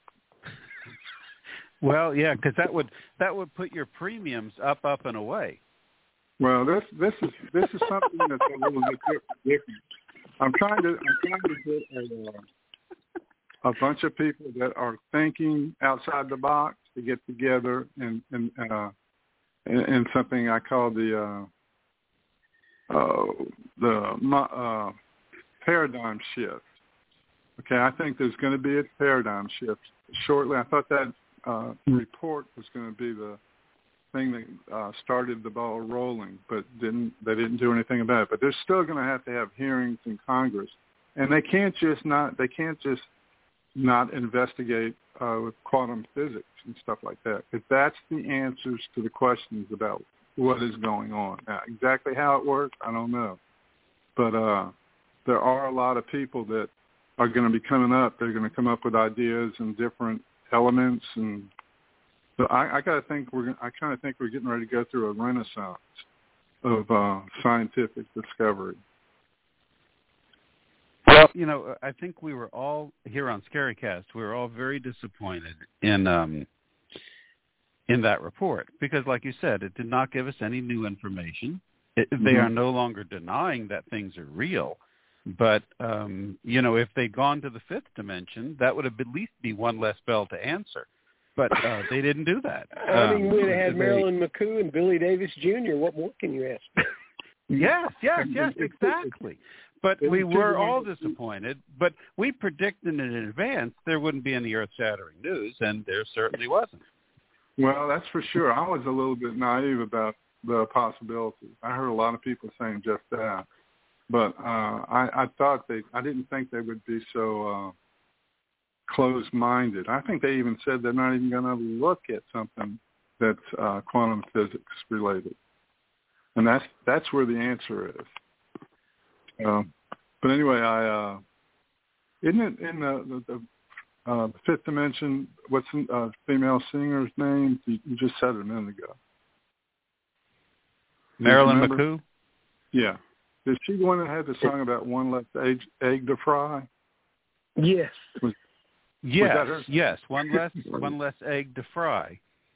Well, yeah, because that would that would put your premiums up, up, and away. Well, this this is this is something that's a little bit different. I'm trying to I'm trying to get a, uh, a bunch of people that are thinking outside the box to get together and and uh, in, in something I call the uh, uh, the uh, paradigm shift. Okay, I think there's going to be a paradigm shift shortly. I thought that uh, report was going to be the thing that uh, started the ball rolling, but didn't they didn't do anything about it. But they're still going to have to have hearings in Congress, and they can't just not they can't just not investigate uh, with quantum physics and stuff like that. If that's the answers to the questions about what is going on. Now, exactly how it works, I don't know. But uh, there are a lot of people that are going to be coming up. They're going to come up with ideas and different elements. And so I, I got to think we're. I kind of think we're getting ready to go through a renaissance of uh, scientific discovery. Well, you know, I think we were all here on Scarycast. We were all very disappointed in um, in that report because, like you said, it did not give us any new information. It, mm-hmm. They are no longer denying that things are real. But, um, you know, if they'd gone to the fifth dimension, that would have at least be one less bell to answer. But uh, they didn't do that. I mean, um, we'd have had they, Marilyn McCoo and Billy Davis Junior What more can you ask? Yes, yes, yes, exactly. But we were all disappointed. But we predicted in advance there wouldn't be any earth-shattering news, and there certainly wasn't. Well, that's for sure. I was a little bit naive about the possibilities. I heard a lot of people saying just that. But uh, I, I thought they, I didn't think they would be so uh, closed-minded. I think they even said they're not even going to look at something that's uh, quantum physics related. And that's that's where the answer is. Um, but anyway, I uh, isn't it in the, the, the uh, fifth dimension? What's the uh, female singer's name? You, you just said it a minute ago. Marilyn McCoo. Yeah, is she the one that had the song about one less egg, egg to fry? Yes. Was, yes. was yes. One less one less egg to fry.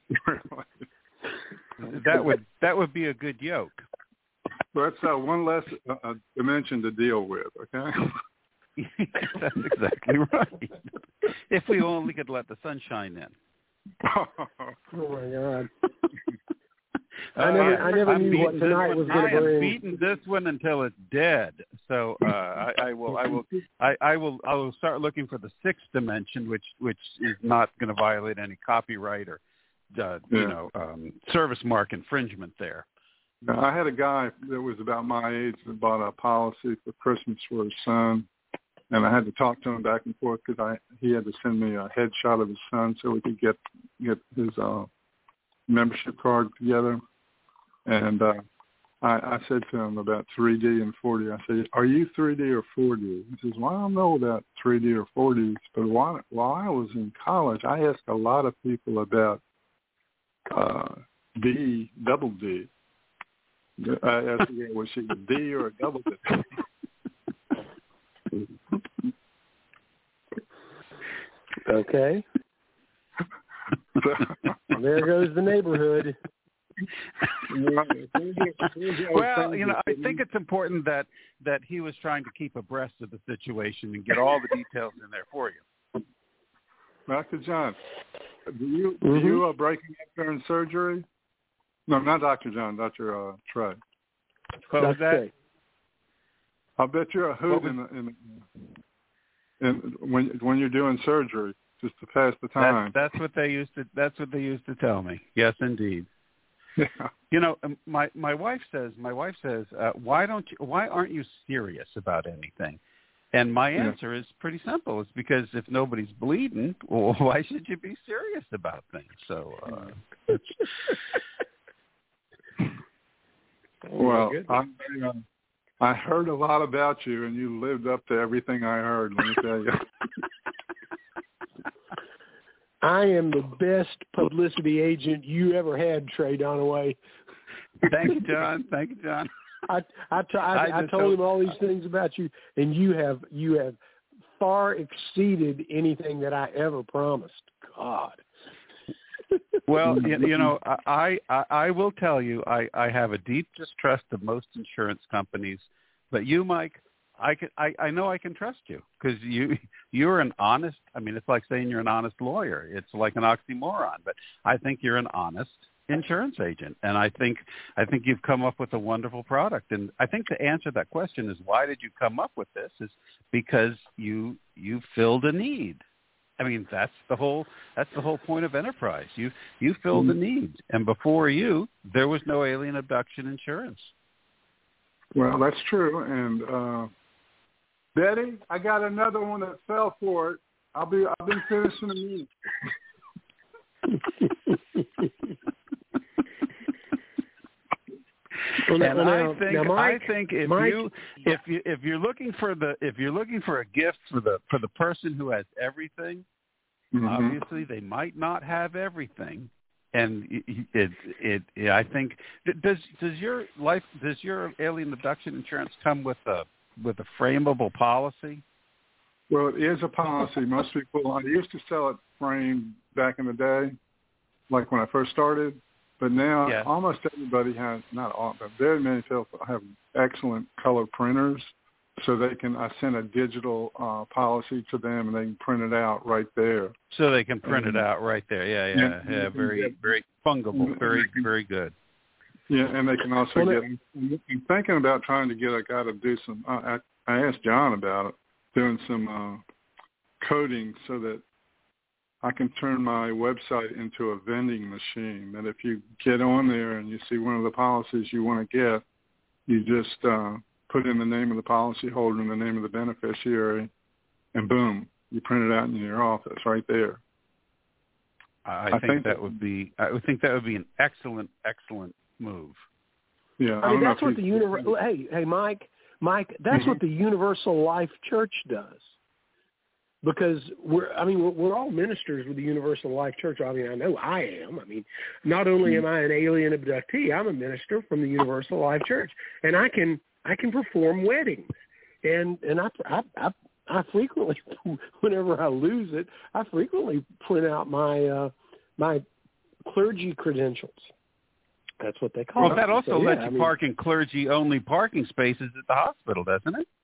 That would that would be a good yoke. Well, that's uh, one less uh, dimension to deal with, okay? That's exactly right. If we only could let the sunshine in. Oh, my God. I never, uh, I never knew what tonight was going to bring. I am beating this one until it's dead. So uh, I, I will, I will, I, I will, I will start looking for the sixth dimension, which which is not going to violate any copyright or, uh, yeah. you know, um, service mark infringement there. Now, I had a guy that was about my age that bought a policy for Christmas for his son, and I had to talk to him back and forth because I he had to send me a headshot of his son so we could get get his uh, membership card together. And uh, I, I said to him about three D and four D. I said, "Are you three D or four D?" He says, "Well, I don't know about three D or four D, but while while I was in college, I asked a lot of people about uh, D, double D." I asked again, was she a D or a double D? Okay. There goes the neighborhood. Well, you know, I think it's important that, that he was trying to keep abreast of the situation and get all the details in there for you. Doctor John, do you mm-hmm. do you uh, breaking up during surgery? No, not Doctor John, Doctor Uh, Trey. What was that? I bet you're a hoot in, in, in when when you're doing surgery, just to pass the time. That's, that's what they used to. That's what they used to tell me. Yes, indeed. Yeah. You know, my my wife says. My wife says, uh, "Why don't you? Why aren't you serious about anything?" And my answer yeah. is pretty simple. It's because if nobody's bleeding, well, why should you be serious about things? So. Uh, it's, Well, I, uh, I heard a lot about you, and you lived up to everything I heard, let me tell you. I am the best publicity agent you ever had, Trey Donaway. Thank you, John. Thank you, John. I I, t- I, I, I told hope. him all these things about you, and you have you have far exceeded anything that I ever promised. God. Well, you, you know, I, I I will tell you, I, I have a deep distrust of most insurance companies, but you, Mike, I can I, I know I can trust you because you you're an honest. I mean, it's like saying you're an honest lawyer. It's like an oxymoron, but I think you're an honest insurance agent, and I think I think you've come up with a wonderful product. And I think to answer that question is why did you come up with this? Is because you you filled a need. I mean, that's the whole that's the whole point of enterprise. You you filled the need, and before you, there was no alien abduction insurance. Well, that's true. And uh, Betty, I got another one that fell for it. I'll be. I've been finished in a minute. And now, I think now Mike, I think if Mike, you if you if you're looking for the if you're looking for a gift for the for the person who has everything, mm-hmm. obviously they might not have everything, and it it, it it I think does does your life does your alien abduction insurance come with a with a frameable policy? Well, it is a policy. Most people I used to sell it framed back in the day, like when I first started. But now yeah. almost everybody has, not all, but very many people have excellent color printers, so they can, I send a digital uh, policy to them and they can print it out right there. So they can print um, it out right there. Yeah, yeah, yeah. yeah very, very fungible. Very, very good. Yeah, and they can also get, I'm thinking about trying to get a guy to do some, uh, I, I asked John about it, doing some uh, coding so that I can turn my website into a vending machine. That if you get on there and you see one of the policies you want to get, you just uh, put in the name of the policyholder and the name of the beneficiary, and boom, you print it out in your office right there. I, I think, think that would be. I would think that would be an excellent, excellent move. Yeah, I mean that's what the univer- Hey, hey, Mike, Mike, that's mm-hmm. what the Universal Life Church does. Because we're, I mean, we're, we're all ministers with the Universal Life Church. I mean, I know I am. I mean, not only am I an alien abductee, I'm a minister from the Universal Life Church, and I can, I can perform weddings, and and I, I, I, I frequently, whenever I lose it, I frequently print out my, uh, my clergy credentials. That's what they call well, it. Well, that also so, lets yeah, you I mean, park in clergy-only parking spaces at the hospital, doesn't it?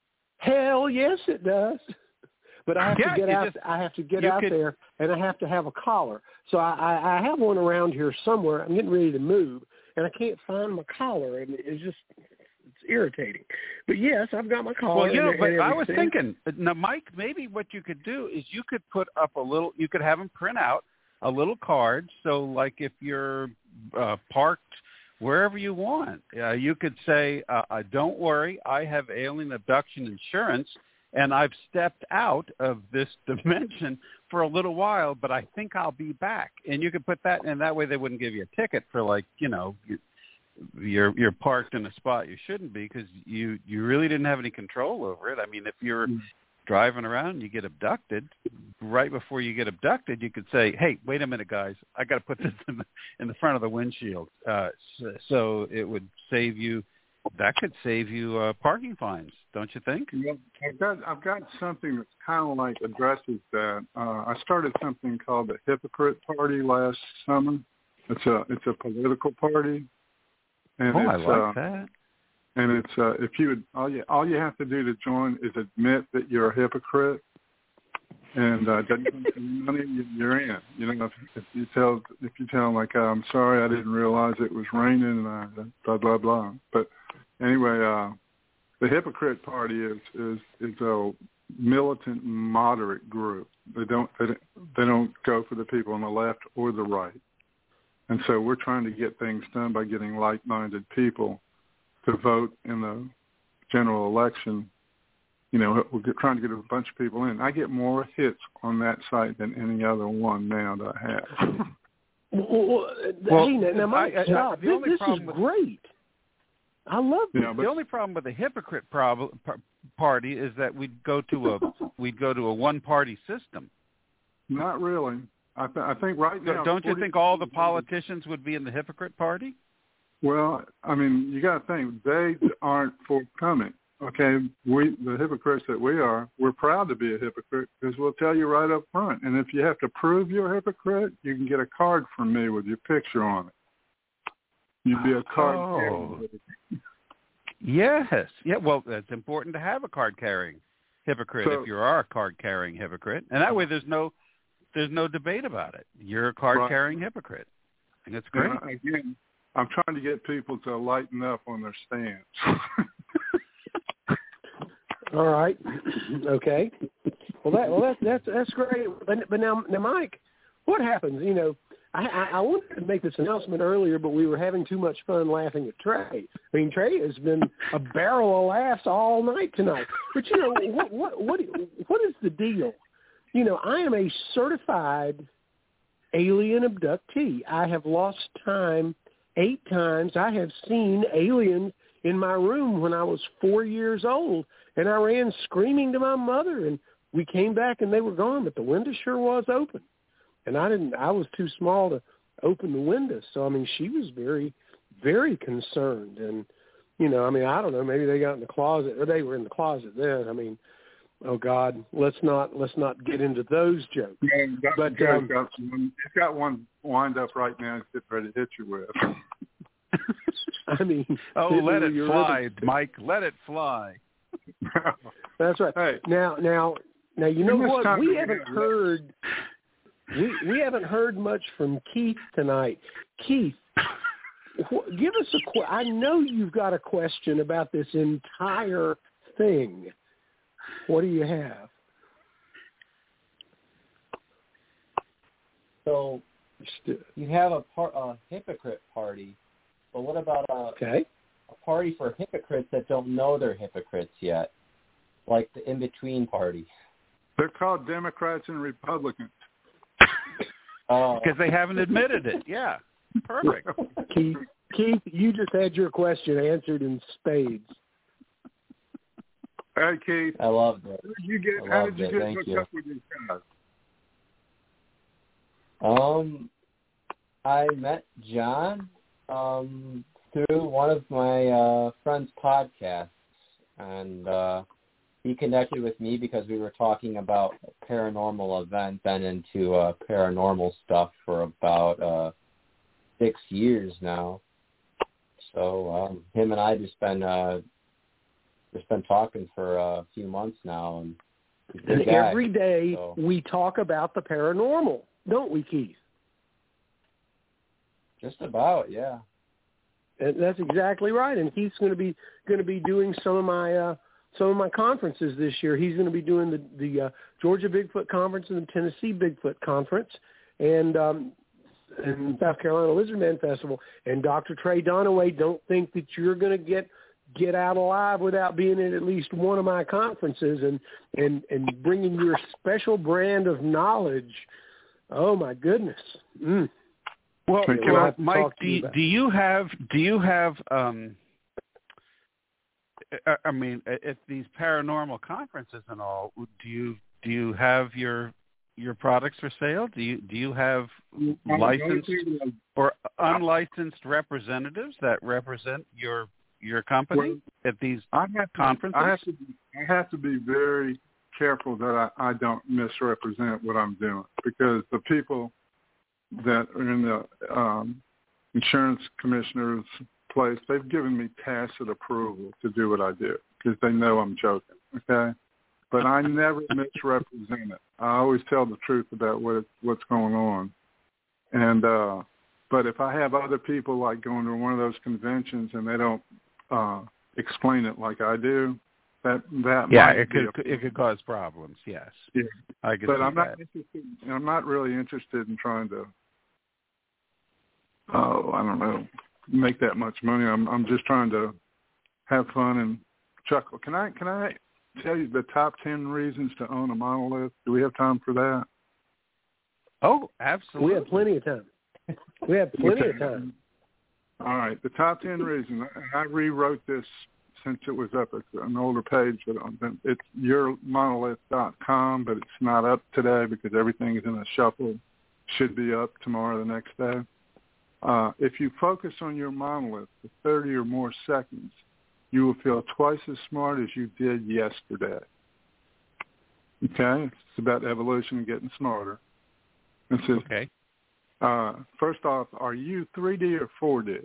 Hell yes, it does. But I have yeah, to get out. Just, I have to get out could, there, and I have to have a collar. So I, I, I have one around here somewhere. I'm getting ready to move, and I can't find my collar, and it's just it's irritating. But yes, I've got my collar. Well, you know, and, but and I was thinking now, Mike. Maybe what you could do is you could put up a little. You could have them print out a little card. So, like if you're uh, parked wherever you want, uh, you could say, uh, "Don't worry, I have alien abduction insurance." And I've stepped out of this dimension for a little while, but I think I'll be back. And you could put that, and that way they wouldn't give you a ticket for, like, you know, you're you're parked in a spot you shouldn't be because you, you really didn't have any control over it. I mean, if you're mm. driving around and you get abducted, right before you get abducted, you could say, hey, wait a minute, guys, I got to put this in the, in the front of the windshield. Uh, so, so it would save you. That could save you uh, parking fines, don't you think? Yeah, I've got I've got something that's kind of like addresses that. Uh, I started something called the Hypocrite Party last summer. It's a it's a political party, and oh, it's, I like uh, that. And it's uh, if you would all you all you have to do to join is admit that you're a hypocrite, and uh, doesn't cost any money, you're in. You know, if, if you tell if you tell them like, oh, I'm sorry, I didn't realize it was raining, and I, blah blah blah. But anyway, uh, the Hypocrite Party is, is is a militant moderate group. They don't they, they don't go for the people on the left or the right, and so we're trying to get things done by getting like-minded people to vote in the general election. You know, we're trying to get a bunch of people in. I get more hits on that site than any other one now that I have. well, well, hey, now, now Mike, I, I, stop. the only this problem is with, great. I love this. Yeah, the only problem with the hypocrite prob- party is that we'd go to a we'd go to a one-party system. Not really. I, th- I think right now. Don't you think all the politicians would be in the hypocrite party? Well, I mean, you got to think they aren't forthcoming. Okay, we the hypocrites that we are, we're proud to be a hypocrite because we'll tell you right up front. And if you have to prove you're a hypocrite, you can get a card from me with your picture on it. You'd be a card oh. Yes. Yeah, well, it's important to have a card-carrying hypocrite so, if you are a card-carrying hypocrite. And that way there's no there's no debate about it. You're a card-carrying right. hypocrite. And it's great. Uh, again, I'm trying to get people to lighten up on their stance. All right. Okay. Well, that well that's that's that's great. But but now now Mike, what happens? You know, I, I I wanted to make this announcement earlier, but we were having too much fun laughing at Trey. I mean, Trey has been a barrel of laughs all night tonight. But you know, what what what what is the deal? you know, I am a certified alien abductee. I have lost time eight times. I have seen aliens in my room when I was four years old, and I ran screaming to my mother, and we came back and they were gone, but the window sure was open. And I didn't, I was too small to open the window. So, I mean, she was very, very concerned. And, you know, I mean, I don't know, maybe they got in the closet, or they were in the closet then. I mean, oh God, let's not, let's not get into those jokes. Yeah, but um, got one, it's got one wind up right now. It's getting ready to hit you with. I mean, oh, let it fly, really... Mike. Let it fly. That's right. Hey, now, now, now, you know what? We haven't heard. We we haven't heard much from Keith tonight. Keith, wh- give us a. Qu- I know you've got a question about this entire thing. What do you have? So you have a, par- a hypocrite party, but what about a, okay. a party for hypocrites that don't know they're hypocrites yet, like the in-between party? They're called Democrats and Republicans. Oh. Because they haven't admitted it. Yeah, perfect. Keith, Keith, you just had your question answered in spades. Hey, Keith. I loved it. How did you get, I how loved did you it. get Thank hooked you. up with these guys? Um, I met John um, through one of my uh, friend's podcasts, and uh, he connected with me because we were talking about paranormal events and into uh, paranormal stuff for about uh, six years now. So um, him and I just been uh, just been talking for a few months now, and, and guy, every day so. we talk about the paranormal, don't we, Keith? Just about, yeah. And that's exactly right. And Keith's going to be going to be doing some of my uh, some of my conferences this year. He's going to be doing the the uh, Georgia Bigfoot Conference and the Tennessee Bigfoot Conference, and um, and South Carolina Lizardman Festival. And Doctor Trey Donaway, don't think that you're going to get get out alive without being at at least one of my conferences and and and bringing your special brand of knowledge. Oh my goodness. Mm. Well, Can well I Mike, do you, do you have do you have um, I mean, at these paranormal conferences and all, do you do you have your your products for sale? Do you do you have licensed or unlicensed representatives that represent your your company well, at these I have to, conferences? I have to be, I have to be very careful that I, I don't misrepresent what I'm doing, because the people that are in the um, insurance commissioner's place, they've given me tacit approval to do what I do because they know I'm joking, okay? But I never misrepresent it. I always tell the truth about what what's going on. And uh, but if I have other people like going to one of those conventions and they don't uh, explain it like I do, that that yeah, might it be could a, it could cause problems. Yes, yeah. I could But see I'm not that. interested. I'm not really interested in trying to. Oh, I don't know, make that much money. I'm I'm just trying to have fun and chuckle. Can I can I tell you the top ten reasons to own a monolith? Do we have time for that? Oh, absolutely. We have plenty of time. We have plenty okay. of time. All right, the top ten reasons. I rewrote this since it was up. It's an older page, but it's your monolith dot com, but it's not up today because everything is in a shuffle. Should be up tomorrow, the next day. Uh, if you focus on your monolith for thirty or more seconds, you will feel twice as smart as you did yesterday. Okay? It's about evolution and getting smarter. This is, okay. Uh, first off, are you three D or four D?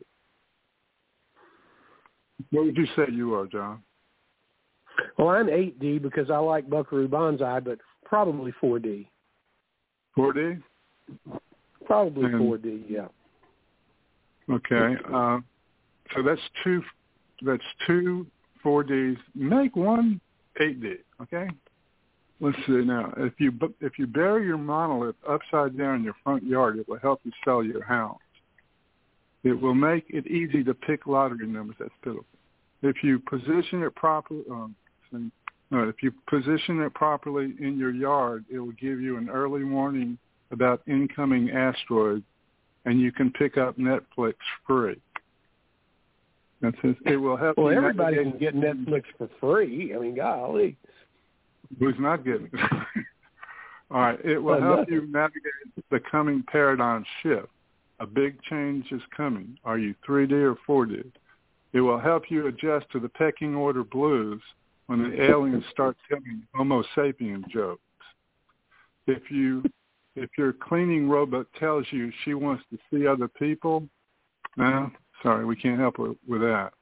What would you say you are, John? Well, I'm eight D because I like Buckaroo Banzai, but probably four D. four D? Probably and, four D, yeah. Okay. Uh, so that's two. That's two four Ds. Make one eight D. Okay. Let's see now. If you if you bury your monolith upside down in your front yard, it will help you sell your house. It will make it easy to pick lottery numbers. That's pitiful. If you position it properly, um, Uh, if you position it properly in your yard, it will give you an early warning about incoming asteroids, and you can pick up Netflix free. That's it. It will help. Well, you everybody navigate. can get Netflix for free. I mean, golly. Who's not getting it? All right. It will Uh, help nothing. you navigate the coming paradigm shift. A big change is coming. Are you three D or four D? It will help you adjust to the pecking order blues when the aliens start telling Homo sapien jokes. If you, if your cleaning robot tells you she wants to see other people, no, sorry, we can't help with, with that.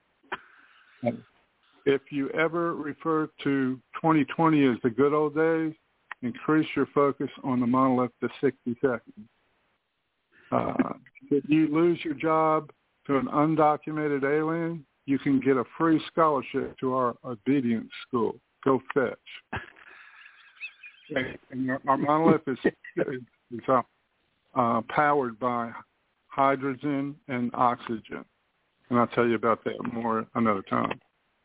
If you ever refer to twenty twenty as the good old days, increase your focus on the monolith to sixty seconds. Uh, if you lose your job to an undocumented alien, you can get a free scholarship to our obedience school. Go fetch. And our monolith is, is, is uh, uh, powered by hydrogen and oxygen. And I'll tell you about that more another time.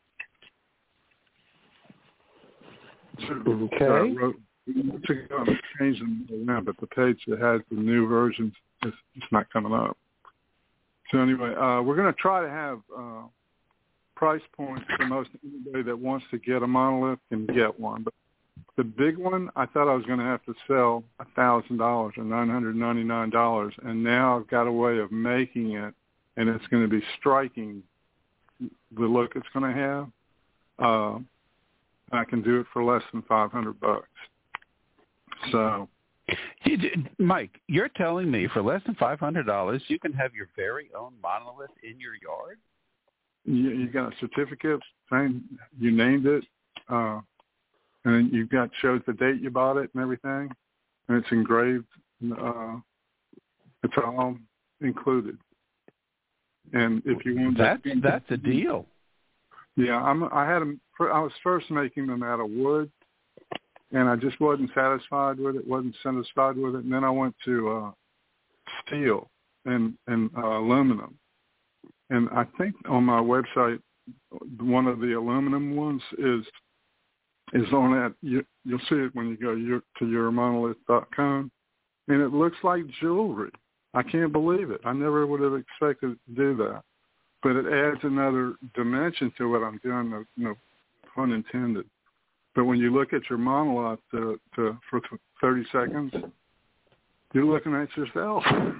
Okay. Uh, wrote, I'm changing it now, but the page that has the new versions is it's not coming up. So anyway, uh, we're going to try to have uh, price points for most anybody that wants to get a monolith can get one. But the big one, I thought I was going to have to sell one thousand dollars or nine hundred ninety-nine dollars, and now I've got a way of making it, and it's going to be striking the look it's going to have. Uh, I can do it for less than five hundred bucks. So, Mike, you're telling me for less than five hundred dollars you can have your very own monolith in your yard? You, you got a certificate saying you named it, uh, and you've got shows the date you bought it and everything, and it's engraved. Uh, it's all included. And if you want, that's to, that's a deal. Yeah, I'm. I had them. I was first making them out of wood, and I just wasn't satisfied with it. wasn't satisfied with it, and then I went to uh, steel and and uh, aluminum. And I think on my website, one of the aluminum ones is is on that. You, you'll see it when you go your, to your monolith dot com, and it looks like jewelry. I can't believe it. I never would have expected to do that. But it adds another dimension to what I'm doing, no, no pun intended. But when you look at your monolith to, to, for thirty seconds, you're looking at yourself.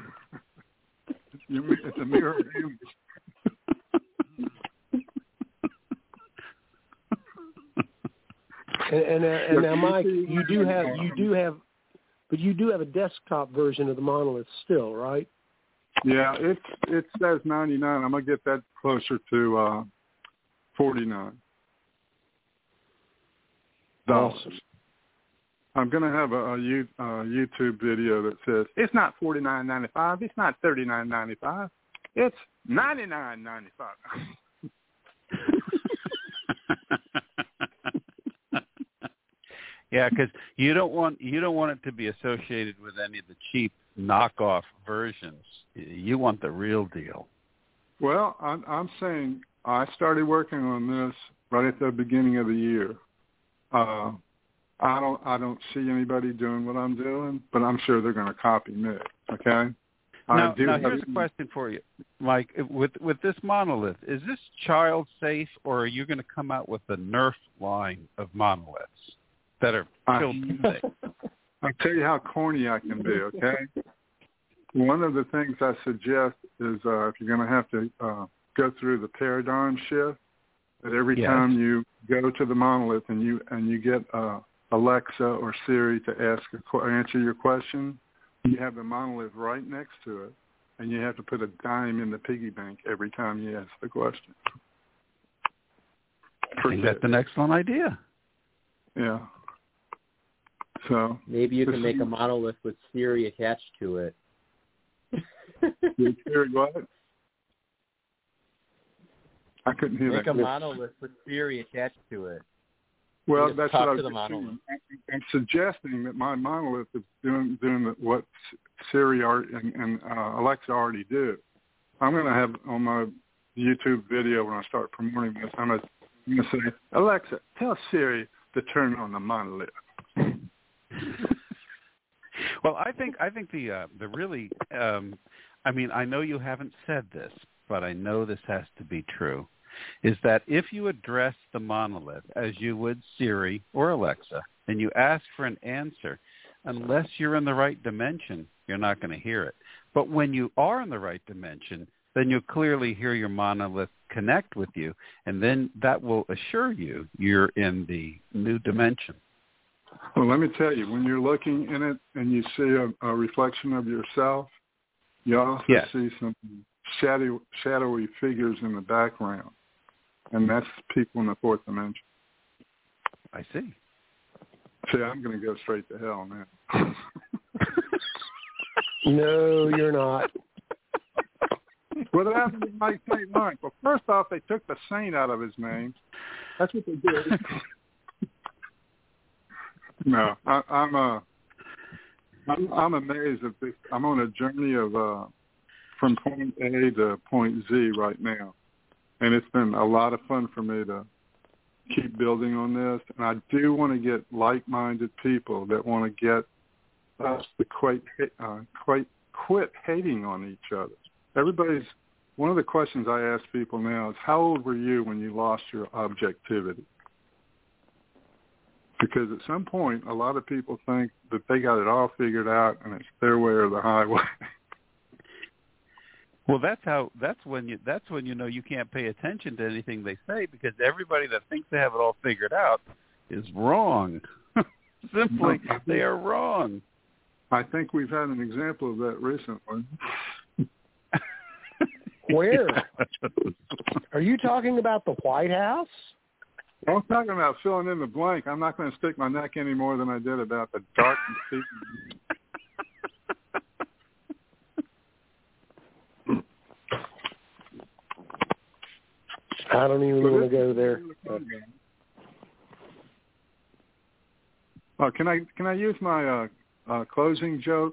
It's a mirror image. And, and, uh, and now, Mike, you do have you do have, but you do have a desktop version of the monolith still, right? Yeah, it it says ninety-nine. I'm gonna get that closer to uh, forty-nine dollars. Awesome. I'm gonna have a, a, U, a YouTube video that says it's not forty-nine ninety-five. It's not thirty-nine ninety-five. It's ninety-nine ninety-five. Yeah, because you don't want you don't want it to be associated with any of the cheap knockoff versions. You want the real deal. Well, I'm, I'm saying I started working on this right at the beginning of the year. Uh, I don't I don't see anybody doing what I'm doing, but I'm sure they're going to copy me. Okay. Now, I do now have, here's a question for you, Mike. With with this monolith, is this child safe, or are you going to come out with a Nerf line of monoliths that are children safe? I'll tell you how corny I can be, okay? One of the things I suggest is uh, if you're going to have to uh, go through the paradigm shift, that every Yes. time you go to the monolith and you and you get uh, Alexa or Siri to ask a, answer your question, you have the monolith right next to it, and you have to put a dime in the piggy bank every time you ask the question. I think that's an excellent idea. Yeah. So maybe you can make a monolith with Siri attached to it. Siri what? I couldn't hear Make that. Make a monolith with Siri attached to it. Well, just that's talk what to I the was monolith. I'm suggesting that my monolith is doing doing what Siri are, and, and uh, Alexa already do. I'm going to have on my YouTube video when I start promoting this, I'm going to I'm going to say, Alexa, tell Siri to turn on the monolith. Well, I think I think the uh, the really, um, I mean, I know you haven't said this, but I know this has to be true, is that if you address the monolith as you would Siri or Alexa, and you ask for an answer, unless you're in the right dimension, you're not going to hear it. But when you are in the right dimension, then you'll clearly hear your monolith connect with you, and then that will assure you you're in the new dimension. Well, let me tell you, when you're looking in it and you see a, a reflection of yourself, you also yes. see some shadow, shadowy figures in the background, and that's people in the fourth dimension. I see. See, I'm going to go straight to hell now. No, you're not. What happened to Mike Saint Laurent? Well, first off, they took the saint out of his name. That's what they did. No, I, I'm uh, I'm, I'm amazed at this. I'm on a journey of uh, from point A to point Z right now, and it's been a lot of fun for me to keep building on this. And I do want to get like-minded people that want to get us to quite uh, quite quit hating on each other. Everybody's one of the questions I ask people now is, how old were you when you lost your objectivity? Because at some point, a lot of people think that they got it all figured out and it's their way or the highway. Well, that's how. That's when you. That's when you know you can't pay attention to anything they say, because everybody that thinks they have it all figured out is wrong. Simply, they are wrong. I think we've had an example of that recently. Where? Are you talking about the White House? I'm talking about filling in the blank. I'm not going to stick my neck any more than I did about the dark and secret. I don't even want to go there. Oh, can I can I use my uh, uh, closing joke?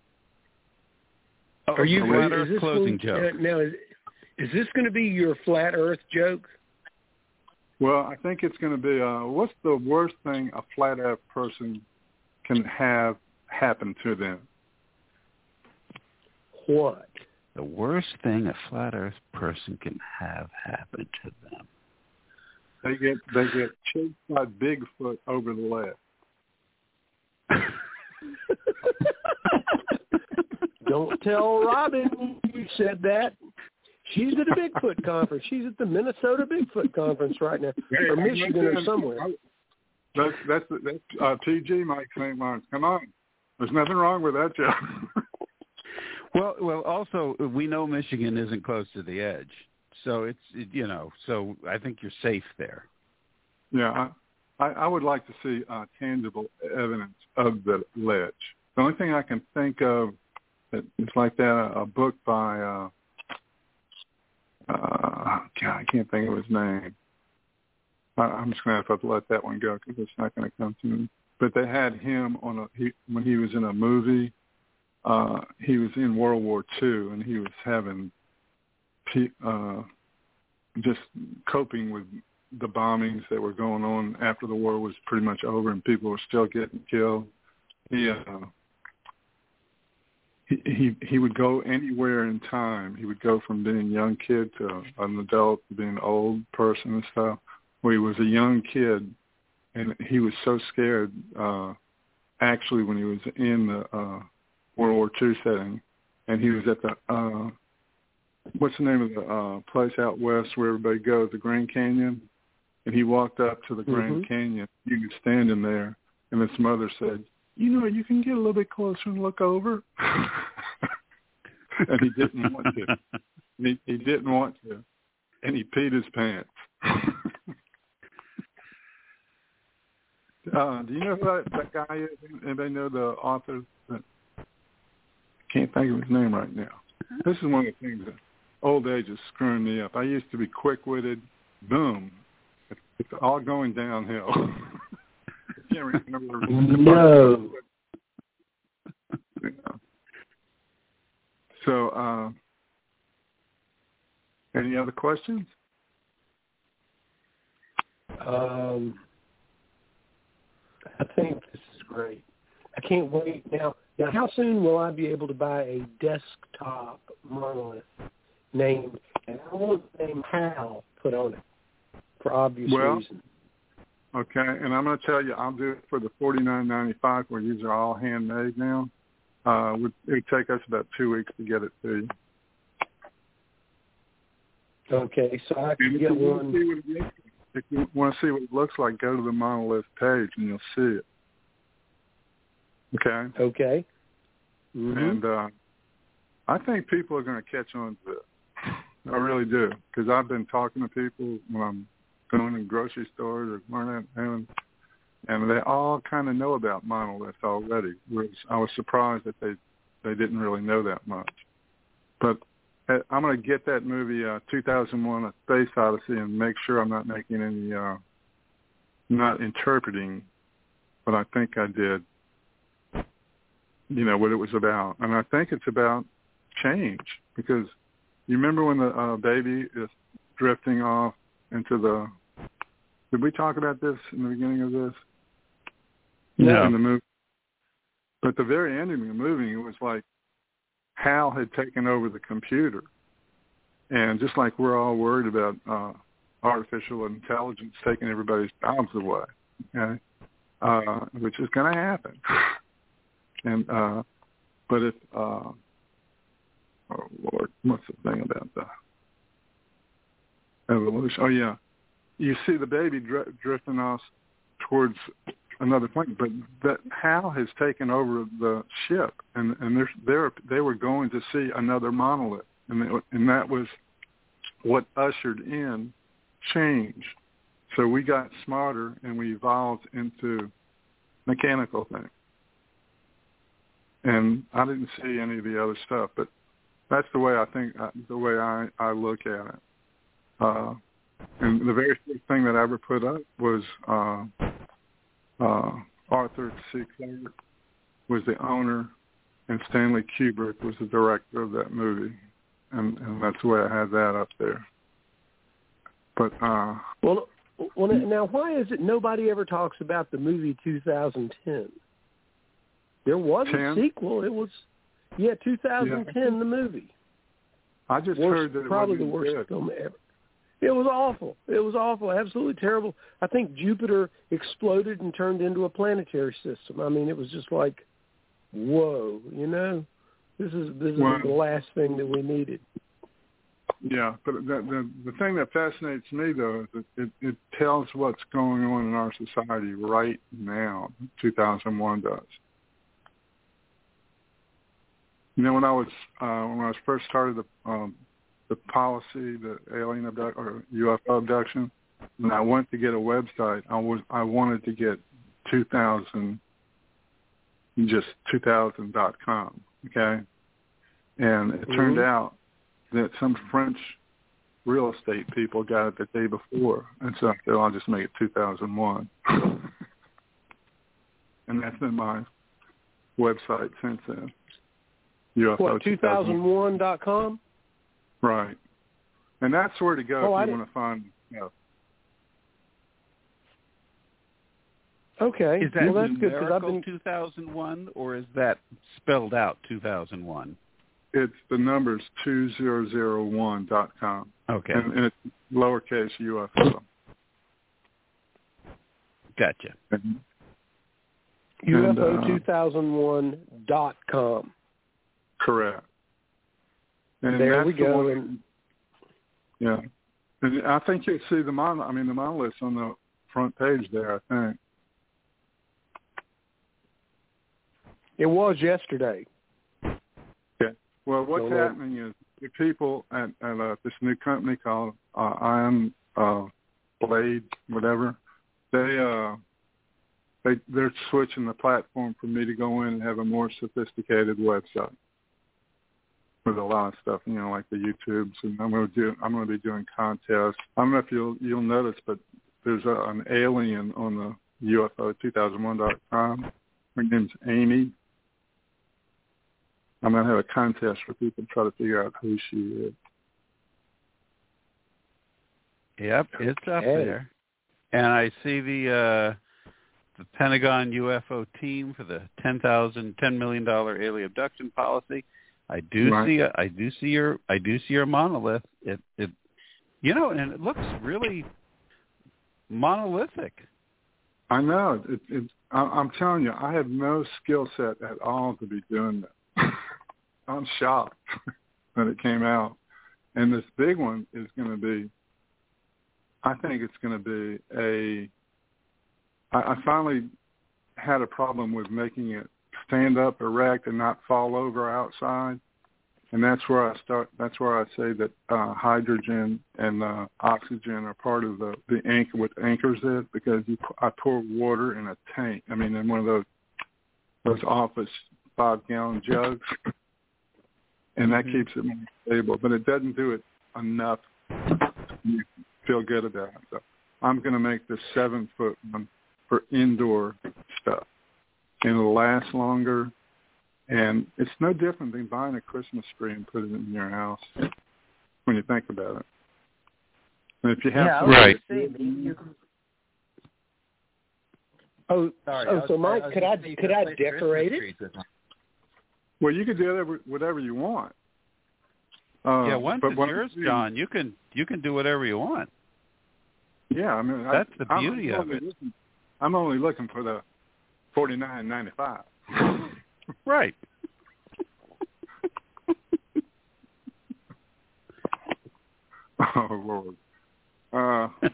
Are you flat is Earth this closing going, joke? Uh, now, is, is this going to be your flat Earth joke? Well, I think it's going to be, uh, what's the worst thing a flat Earth person can have happen to them? What? The worst thing a flat Earth person can have happen to them. They get they get chased by Bigfoot over the ledge. Don't tell Robin you said that. She's at a Bigfoot conference. She's at the Minnesota Bigfoot conference right now, or Michigan or somewhere. That's that's that's uh, T G Mike Saint Laurent. Come on, there's nothing wrong with that joke. Well, well. Also, we know Michigan isn't close to the edge, so it's it, you know. So I think you're safe there. Yeah, I, I would like to see uh, tangible evidence of the ledge. The only thing I can think of that is like that, a book by. Uh, Uh, God, I can't think of his name. I, I'm just going to have to let that one go because it's not going to come to me. But they had him on a he, when he was in a movie. Uh, he was in World War Two, and he was having uh, just coping with the bombings that were going on after the war was pretty much over, and people were still getting killed. He. Uh, He, he he would go anywhere in time. He would go from being a young kid to an adult to being an old person and stuff. Where he was a young kid, and he was so scared. Uh, actually, when he was in the uh, World War Two setting, and he was at the uh, what's the name of the uh, place out west where everybody goes, the Grand Canyon, and he walked up to the Grand mm-hmm. Canyon. He was standing there, and his mother said, "You know, you can get a little bit closer and look over." And he didn't want to. He, he didn't want to. And he peed his pants. uh, do you know who that, that guy is? Anybody know the author? That, I can't think of his name right now. This is one of the things that old age is screwing me up. I used to be quick-witted. Boom. It's, it's all going downhill. I can't remember. No. Yeah. So, uh, any other questions? Um, I think this is great. I can't wait. Now, now, how soon will I be able to buy a desktop monolith named, and I want the name Hal put on it for obvious well, reasons. Okay, and I'm going to tell you, I'll do it for the forty-nine ninety-five, where these are all handmade now. Uh, it would take us about two weeks to get it to you. Okay, so I can and get if you one. Want to see what it looks like, if you want to see what it looks like, go to the monolith page and you'll see it. Okay. Okay. Mm-hmm. And uh, I think people are going to catch on to it. I really do, because I've been talking to people when I'm going to grocery stores or going out, and they all kind of know about monoliths already. Which I was surprised that they they didn't really know that much. But I'm going to get that movie uh, two thousand one: A Space Odyssey and make sure I'm not making any, uh, not interpreting what I think I did. You know what it was about, and I think it's about change, because you remember when the uh, baby is drifting off into the. Did we talk about this in the beginning of this? No. In the movie. But at the very end of the movie, it was like Hal had taken over the computer, and just like we're all worried about uh, artificial intelligence taking everybody's jobs away, okay, uh, which is going to happen. And uh, but if uh, oh Lord, what's the thing about the evolution? Oh yeah, you see the baby dr- drifting off towards another planet, but that Hal has taken over the ship, and and they're, they're they were going to see another monolith, and they, and that was what ushered in change. So we got smarter and we evolved into mechanical things. And I didn't see any of the other stuff, but that's the way I think, the way I, I look at it. Uh, and the very first thing that I ever put up was uh, uh, Arthur C. Clarke was the owner, and Stanley Kubrick was the director of that movie, and, and that's the way I had that up there. But uh, well, well, now why is it nobody ever talks about the movie two thousand ten? There was ten? a sequel. It was, yeah, two thousand ten, yeah. The movie. I just worst, heard that it probably wasn't the worst good. film ever. It was awful. It was awful, absolutely terrible. I think Jupiter exploded and turned into a planetary system. I mean, it was just like, whoa, you know, this is this is well, the last thing that we needed. Yeah, but the, the the thing that fascinates me though is that it, it tells what's going on in our society right now. two thousand one does. You know, when I was uh, when I was first started the um, the policy, the alien abduction or U F O abduction, and I went to get a website, I was I wanted to get two thousand, just two thousand dot com, okay, and it mm-hmm. turned out that some French real estate people got it the day before, and so I said, I'll just make it two thousand one, and that's been my website since then. U F O what, two thousand one dot com? Right. And that's where to go oh, if you I want to find, you know. Okay. Is that well, that's good, numerical I've been... two thousand one, or is that spelled out two thousand one? It's the numbers two thousand one dot com. Okay. And, and it's lowercase U F O. Gotcha. And, U F O two thousand one dot com. Correct. And there that's we go. One, and yeah. And I think you'll see the mon I mean the monoliths on the front page there, I think. It was yesterday. Yeah. Well, what's so, happening is the people at, at uh, this new company called uh, Iron uh, Blade, whatever, they uh, they they're switching the platform for me to go in and have a more sophisticated website with a lot of stuff, you know, like the YouTubes, and I'm going to do I'm going to be doing contests. I don't know if you'll you'll notice, but there's a, an alien on the U F O two thousand one dot com. Her name's Amy. I'm going to have a contest for people to try to figure out who she is. Yep, it's up hey. there. And I see the uh, the Pentagon U F O team for the ten thousand, ten million dollar alien abduction policy. I do right. see a, I do see your I do see your monolith. It it you know, and it looks really monolithic. I know. It, it, I, I'm telling you, I have no skill set at all to be doing that. I'm shocked that it came out. And this big one is going to be, I think it's going to be a, I, I finally had a problem with making it stand up erect and not fall over outside. And that's where I start. That's where I say that uh, hydrogen and uh, oxygen are part of the the anchor. What anchors it, because you, I pour water in a tank. I mean, in one of those those office five gallon jugs, and that mm-hmm. keeps it more stable. But it doesn't do it enough. You feel good about it. So I'm going to make the seven foot one for indoor stuff, and it'll last longer. And it's no different than buying a Christmas tree and putting it in your house when you think about it. And if you have yeah, to, right. Say, maybe you... Oh, Sorry, oh so Mike, I could I could I decorate it? Well, you could do whatever, whatever you want. Uh, yeah, once but it's what yours, John, you can you can do whatever you want. Yeah, I mean that's I, the beauty I'm of it. Looking, I'm only looking for the forty-nine ninety-five. Right. Oh Lord. Uh,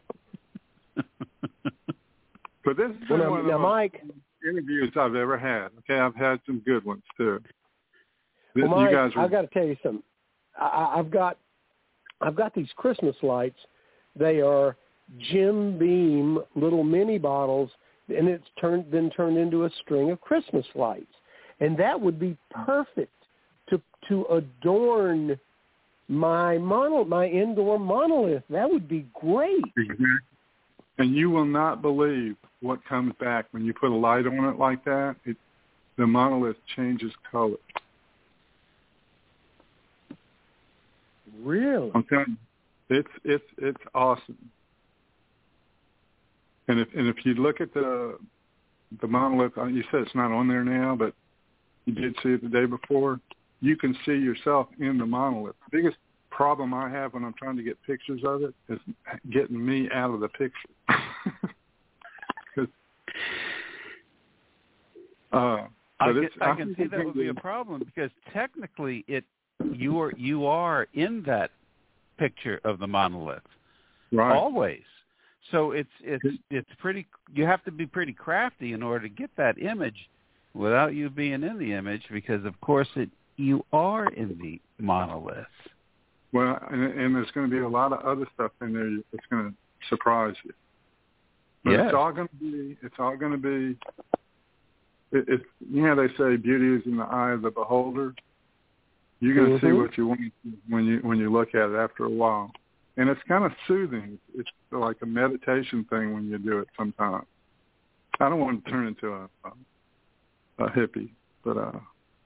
but this is well, one of now, the Mike, interviews I've ever had. Okay, I've had some good ones too. Well, Mike, you guys are... I've got to tell you something. I, I've got I've got these Christmas lights. They are Jim Beam little mini bottles, and it's turned been turned into a string of Christmas lights. And that would be perfect to to adorn my mono, my indoor monolith. That would be great. Exactly. And you will not believe what comes back when you put a light on it like that. It, the monolith changes color. Really? I'm telling you, it's it's it's awesome. And if and if you look at the the monolith, you said it's not on there now, but you did see it the day before, you can see yourself in the monolith. The biggest problem I have when I'm trying to get pictures of it is getting me out of the picture. uh, I can, I can see that would be a problem because technically it you are you are in that picture of the monolith. Right. Always. So it's it's it's pretty you have to be pretty crafty in order to get that image without you being in the image, because of course it you are in the monolith. Well, and, and there's going to be a lot of other stuff in there that's going to surprise you. But yes. it's all going to be. It's all going to be. It, it, you know, they say beauty is in the eye of the beholder. You're going to mm-hmm. see what you want when you when you look at it after a while, and it's kind of soothing. It's like a meditation thing when you do it. Sometimes I don't want to turn into a. a a hippie, but uh,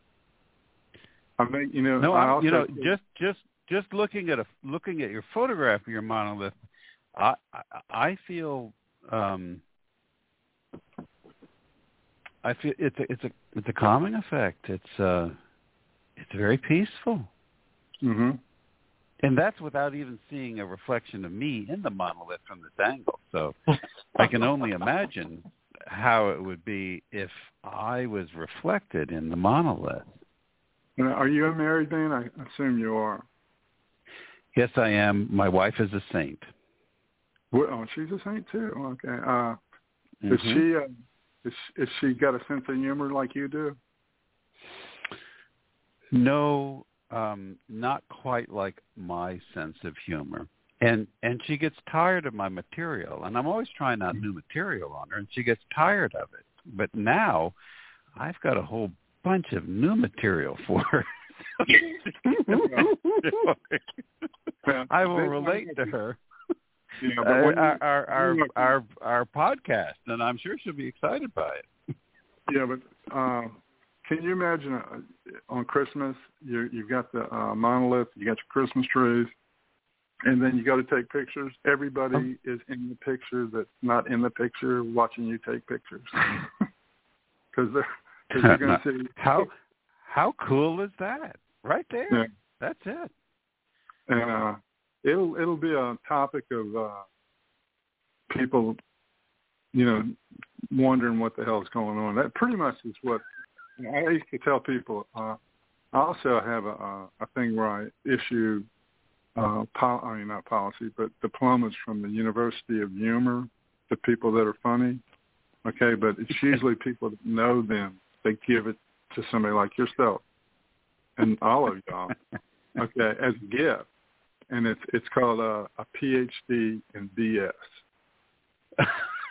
I think you know. No, I I, also you know, just just just looking at a looking at your photograph of your monolith, I I, I feel um, I feel it's a it's a it's a calming effect. It's uh, it's very peaceful. Mm-hmm. And that's without even seeing a reflection of me in the monolith from this angle. So I can only imagine how it would be if I was reflected in the monolith. Are you a married man? I assume you are. Yes, I am. My wife is a saint. Well, oh, she's a saint too. Okay. Uh, mm-hmm. Is she? Uh, is, is she got a sense of humor like you do? No, um, not quite like my sense of humor. And and she gets tired of my material, and I'm always trying out new material on her, and she gets tired of it. But now I've got a whole bunch of new material for her. I will relate to her. Yeah, but uh, when our, our, our, our, our podcast, and I'm sure she'll be excited by it. Yeah, but uh, can you imagine uh, on Christmas, you, you've got the uh, monolith, you got your Christmas trees, And then you go to take pictures. Everybody is in the picture that's not in the picture watching you take pictures. Because you're going to see. How how cool is that? Right there. Yeah. That's it. And uh, it'll it'll be a topic of uh, people, you know, wondering what the hell is going on. That pretty much is what I used to tell people. Uh, I also have a, a thing where I issue. Uh, pol- I mean, not policy, but diplomas from the University of Humor to people that are funny. Okay, but it's usually people that know them. They give it to somebody like yourself and all of y'all, okay, as a gift. And it's it's called a, a P H D in B S.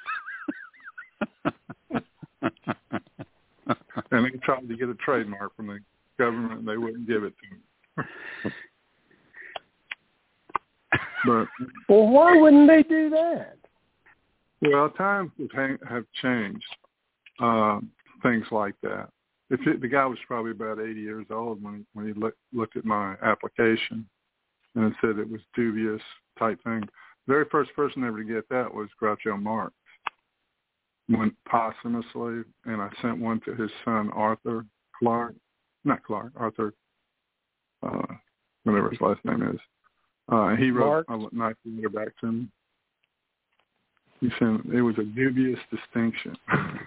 And they tried to get a trademark from the government, and they wouldn't give it to me. But, well, why wouldn't they do that? Well, times have changed, uh, things like that. If it, the guy was probably about eighty years old when when he looked looked at my application and it said it was dubious type thing. The very first person ever to get that was Groucho Marx. Went posthumously, and I sent one to his son Arthur Clark, not Clark, Arthur, uh, whatever his last name is. Uh, he wrote Mark. a nice letter back to him. He said it was a dubious distinction.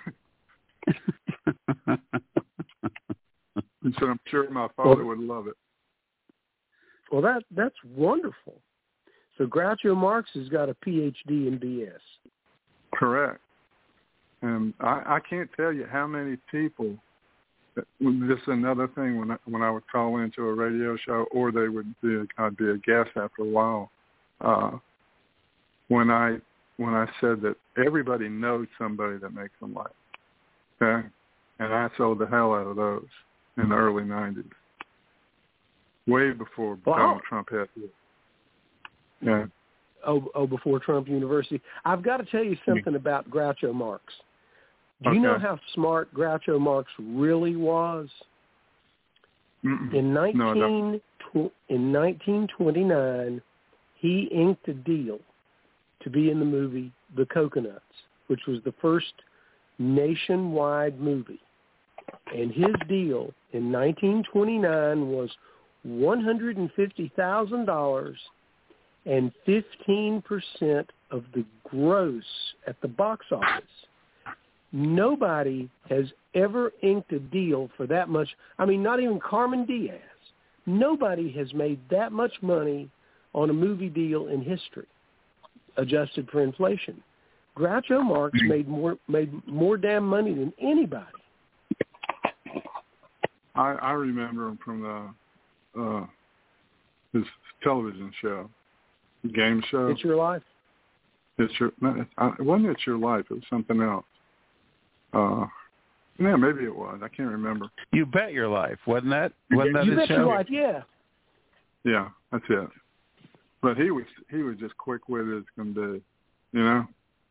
He said, I'm sure my father well, would love it. Well, that that's wonderful. So Groucho Marx has got a P H D in B S. Correct. And I, I can't tell you how many people, this is another thing when I, when I would call into a radio show, or they would be, I'd be a guest after a while. Uh, when I when I said that everybody knows somebody that makes them laugh, okay, and I sold the hell out of those in the early nineties, way before wow. Donald Trump had it. Yeah. Oh, oh, before Trump University. I've got to tell you something about Groucho Marx. Do you okay. know how smart Groucho Marx really was? Mm-mm. In nineteen no, tw- in nineteen twenty-nine, he inked a deal to be in the movie The Coconuts, which was the first nationwide movie. And his deal in nineteen twenty-nine was one hundred fifty thousand dollars and fifteen percent of the gross at the box office. Nobody has ever inked a deal for that much. I mean, not even Carmen Diaz. Nobody has made that much money on a movie deal in history, adjusted for inflation. Groucho Marx made more made more damn money than anybody. I, I remember him from the uh, his television show, game show. It's Your Life. It's your. No, it wasn't It's Your Life. It was something else. Uh, yeah, maybe it was. I can't remember. You Bet Your Life, wasn't that? Wasn't that you his Bet show? Your Life, yeah. Yeah, that's it. But he was he was just quick-witted as can be, you know.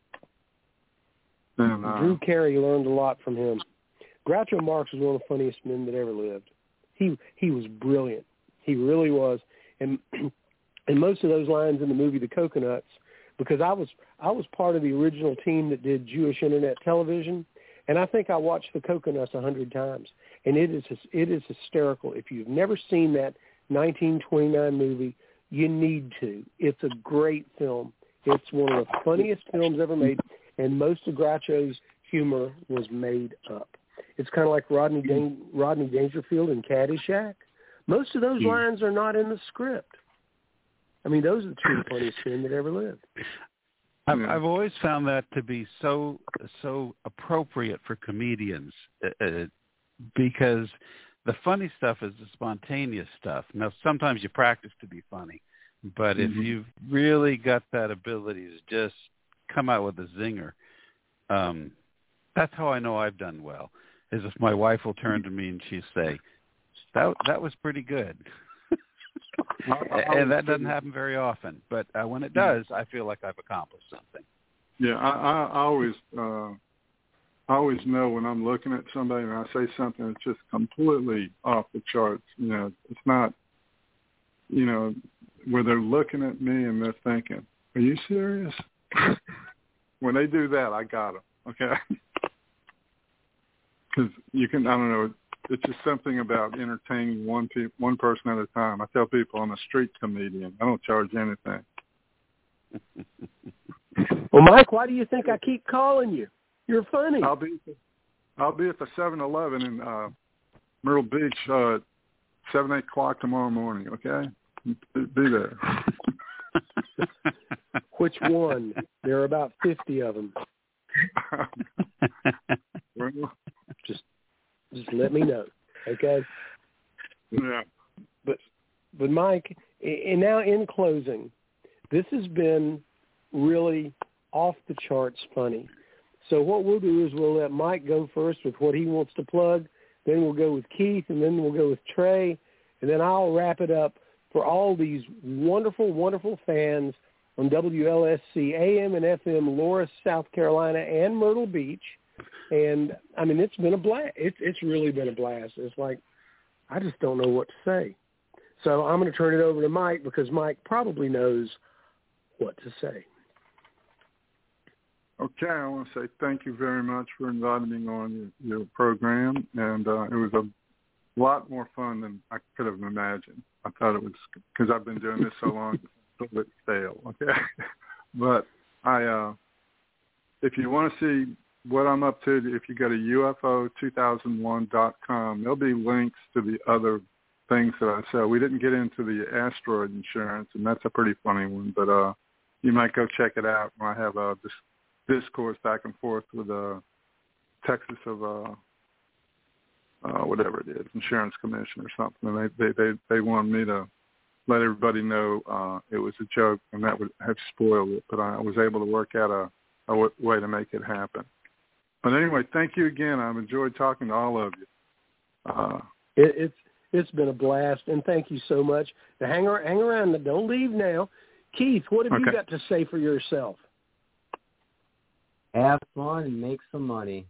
And, uh, Drew Carey learned a lot from him. Groucho Marx was one of the funniest men that ever lived. He he was brilliant. He really was. And and most of those lines in the movie The Coconuts, because I was I was part of the original team that did Jewish Internet Television, and I think I watched The Coconuts a hundred times. And it is it is hysterical. If you've never seen that nineteen twenty-nine movie, you need to. It's a great film. It's one of the funniest films ever made, and most of Groucho's humor was made up. It's kind of like Rodney Dan- Rodney Dangerfield in Caddyshack. Most of those lines are not in the script. I mean, those are the two funniest men that ever lived. I've, I've always found that to be so so appropriate for comedians uh, because the funny stuff is the spontaneous stuff. Now, sometimes you practice to be funny, but mm-hmm. if you've really got that ability to just come out with a zinger, um, that's how I know I've done well, is if my wife will turn to me and she'll say, that that was pretty good. And that doesn't happen very often. But uh, when it does, I feel like I've accomplished something. Yeah, I, I, I always uh, I always know when I'm looking at somebody and I say something that's just completely off the charts. You know, it's not, you know, where they're looking at me and they're thinking, "Are you serious?" When they do that, I got them. Okay, because you can. I don't know. It's just something about entertaining one pe- one person at a time. I tell people I'm a street comedian. I don't charge anything. Well, Mike, why do you think I keep calling you? You're funny. I'll be I'll be at the seven eleven in uh, Myrtle Beach uh, at seven eight o'clock tomorrow morning. Okay, be there. Which one? There are about fifty of them. Well, just just let me know, okay? Yeah. But but Mike, and now in closing, this has been really off the charts funny. So what we'll do is we'll let Mike go first with what he wants to plug, then we'll go with Keith, and then we'll go with Trey, and then I'll wrap it up for all these wonderful, wonderful fans on W L S C A M and F M, Loris, South Carolina, and Myrtle Beach. And, I mean, it's been a blast. It's, it's really been a blast. It's like, I just don't know what to say. So I'm going to turn it over to Mike because Mike probably knows what to say. Okay, I want to say thank you very much for inviting me on your, your program, and uh, it was a lot more fun than I could have imagined. I thought it was, because I've been doing this so long, it's a little bit stale, okay? But I, uh, if you want to see what I'm up to, if you go to U F O two thousand one dot com, there'll be links to the other things that I sell. We didn't get into the asteroid insurance, and that's a pretty funny one, but uh, you might go check it out. I have a dis- discourse back and forth with uh, Texas of uh, uh, whatever it is, Insurance Commission or something, and they, they, they, they wanted me to let everybody know uh, it was a joke, and that would have spoiled it, but I was able to work out a, a w- way to make it happen. But anyway, thank you again. I've enjoyed talking to all of you. Uh, it, it's it's been a blast, and thank you so much. Now, hang, ar- hang around. Don't leave now. Keith, what have okay. you got to say for yourself? Have fun and make some money.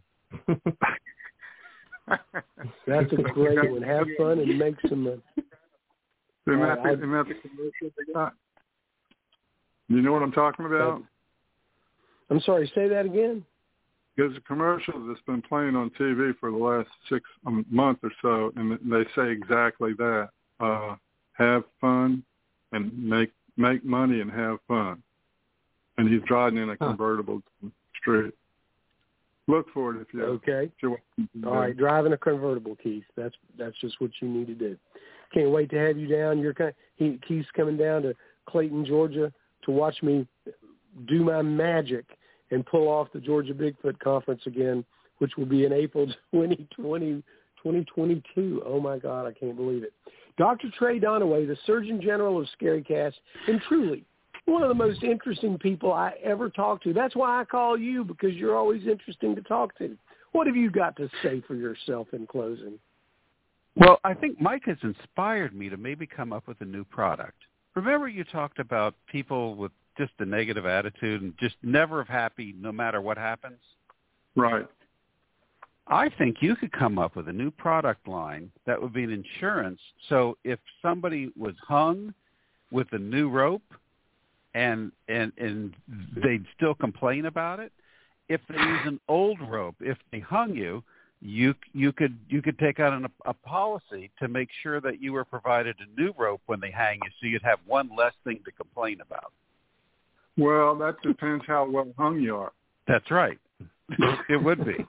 That's a great one. Have fun and make some money. Isn't Uh, that the, isn't that the commercial they got? You know what I'm talking about? I'm sorry, say that again. There's a commercial that's been playing on T V for the last six um, months or so, and they say exactly that. Uh, have fun and make make money and have fun. And he's driving in a convertible huh. street. Look for it if you okay. If All right, driving a convertible, Keith. That's that's just what you need to do. Can't wait to have you down. You're kind. He, Keith's coming down to Clayton, Georgia, to watch me do my magic and pull off the Georgia Bigfoot Conference again, which will be in April twenty twenty, twenty twenty-two. Oh, my God, I can't believe it. Doctor Trey Donaway, the Surgeon General of ScaryCast, and truly one of the most interesting people I ever talked to. That's why I call you, because you're always interesting to talk to. What have you got to say for yourself in closing? Well, I think Mike has inspired me to maybe come up with a new product. Remember you talked about people with just a negative attitude and just never happy no matter what happens? Right. I think you could come up with a new product line that would be an insurance. So if somebody was hung with a new rope and and and they'd still complain about it, if they use an old rope, if they hung you, you you could you could take out an, a policy to make sure that you were provided a new rope when they hang you, so you'd have one less thing to complain about. Well, that depends how well hung you are. That's right. It would be.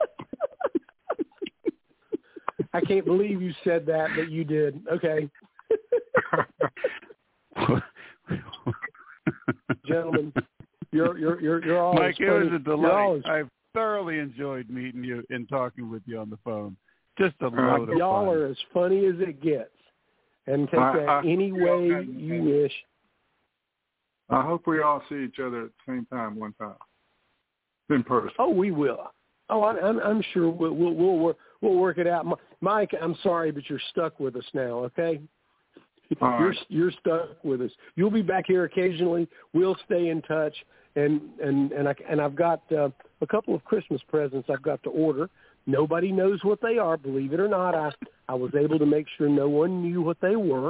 I can't believe you said that, but you did. Okay. Gentlemen, you're you're you're you're all Mike, it funny. was a delight. I've thoroughly enjoyed meeting you and talking with you on the phone. Just a load of Y'all fun. are as funny as it gets, and take I, that I, any way you wish. I hope we all see each other at the same time one time, in person. Oh, we will. Oh, I, I'm I'm sure we'll we'll we'll work, we'll work it out. Mike, I'm sorry, but you're stuck with us now. Okay, all you're right. you're stuck with us. You'll be back here occasionally. We'll stay in touch, and and and I and I've got uh, a couple of Christmas presents I've got to order. Nobody knows what they are, believe it or not. I I was able to make sure no one knew what they were,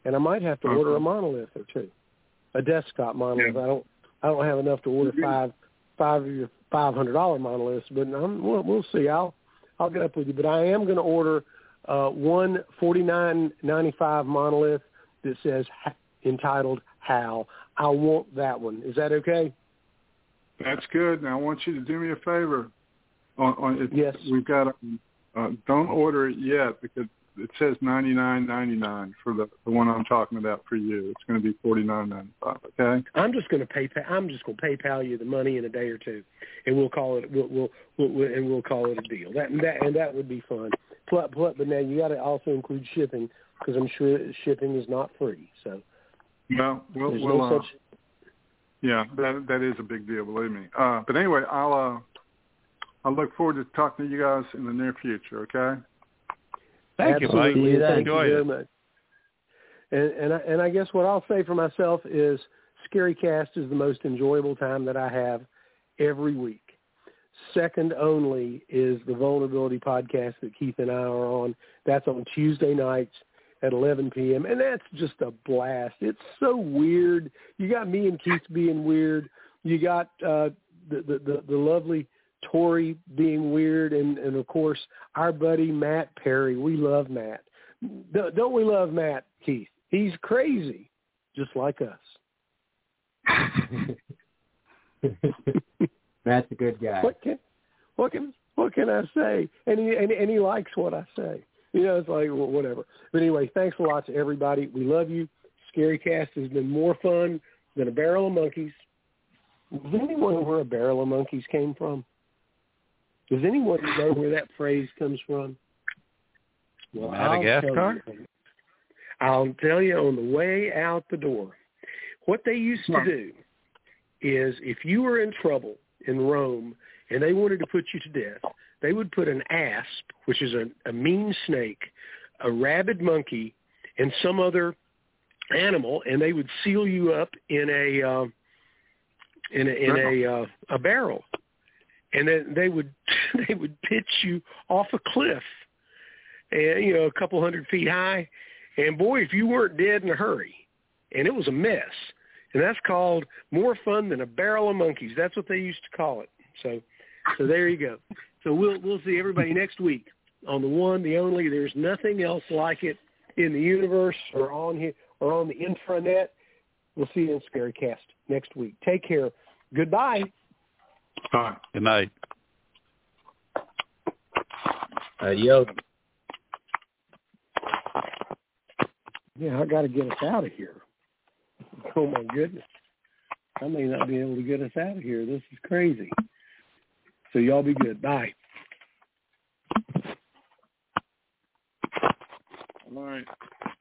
and I might have to okay. order a monolith or two, a desktop monolith. Yeah. I don't I don't have enough to order five five of your five hundred dollar monoliths, but I'm, we'll, we'll see. I'll I'll get up with you, but I am going to order uh, one forty-nine ninety-five monolith that says entitled Hal. I want that one. Is that okay? That's good. Now I want you to do me a favor. On, on it, yes, we've got. Uh, don't order it yet because it says ninety-nine ninety-nine for the, the one I'm talking about for you. It's going to be forty-nine ninety-five. Okay. I'm just going to pay. I'm just going to PayPal you the money in a day or two, and we'll call it. We'll we'll, we'll, we'll and we'll call it a deal. That and that and that would be fun. But, but, but now you got to also include shipping because I'm sure shipping is not free. So. Well, well, There's well no uh, such... yeah, that that is a big deal, believe me. Uh, but anyway, I'll uh, I look forward to talking to you guys in the near future. Okay. Thank Absolutely. you, Mike. Thank Enjoy you very it. much. And and I, and I guess what I'll say for myself is ScaryCast is the most enjoyable time that I have every week. Second only is the Vulnerability Podcast that Keith and I are on. That's on Tuesday nights at eleven p.m., and that's just a blast. It's so weird. You got me and Keith being weird. You got uh, the, the, the, the lovely Tori being weird, and, and, of course, our buddy Matt Perry. We love Matt. Don't we love Matt, Keith? He's crazy, just like us. Matt's a good guy. What can, what can, what can I say? And he, and, and he likes what I say. You know, it's like, well, whatever. But anyway, thanks a lot to everybody. We love you. ScaryCast has been more fun than a barrel of monkeys. Does anyone know where a barrel of monkeys came from? Does anyone know where that phrase comes from? Well, Madagascar? I'll tell you, I'll tell you on the way out the door. What they used to do is if you were in trouble in Rome and they wanted to put you to death, they would put an asp, which is a, a mean snake, a rabid monkey, and some other animal, and they would seal you up in a uh, in a, in a, uh, a barrel, and then they would they would pitch you off a cliff, and you know a couple hundred feet high, and boy, if you weren't dead in a hurry, and it was a mess, and that's called more fun than a barrel of monkeys. That's what they used to call it. So, so there you go. So we'll we'll see everybody next week on the one, the only. There's nothing else like it in the universe or on here or on the intranet. We'll see you in ScaryCast next week. Take care. Goodbye. Bye. Good night. Adios. Yeah, I got to get us out of here. Oh my goodness, I may not be able to get us out of here. This is crazy. So y'all be good. Bye. All right.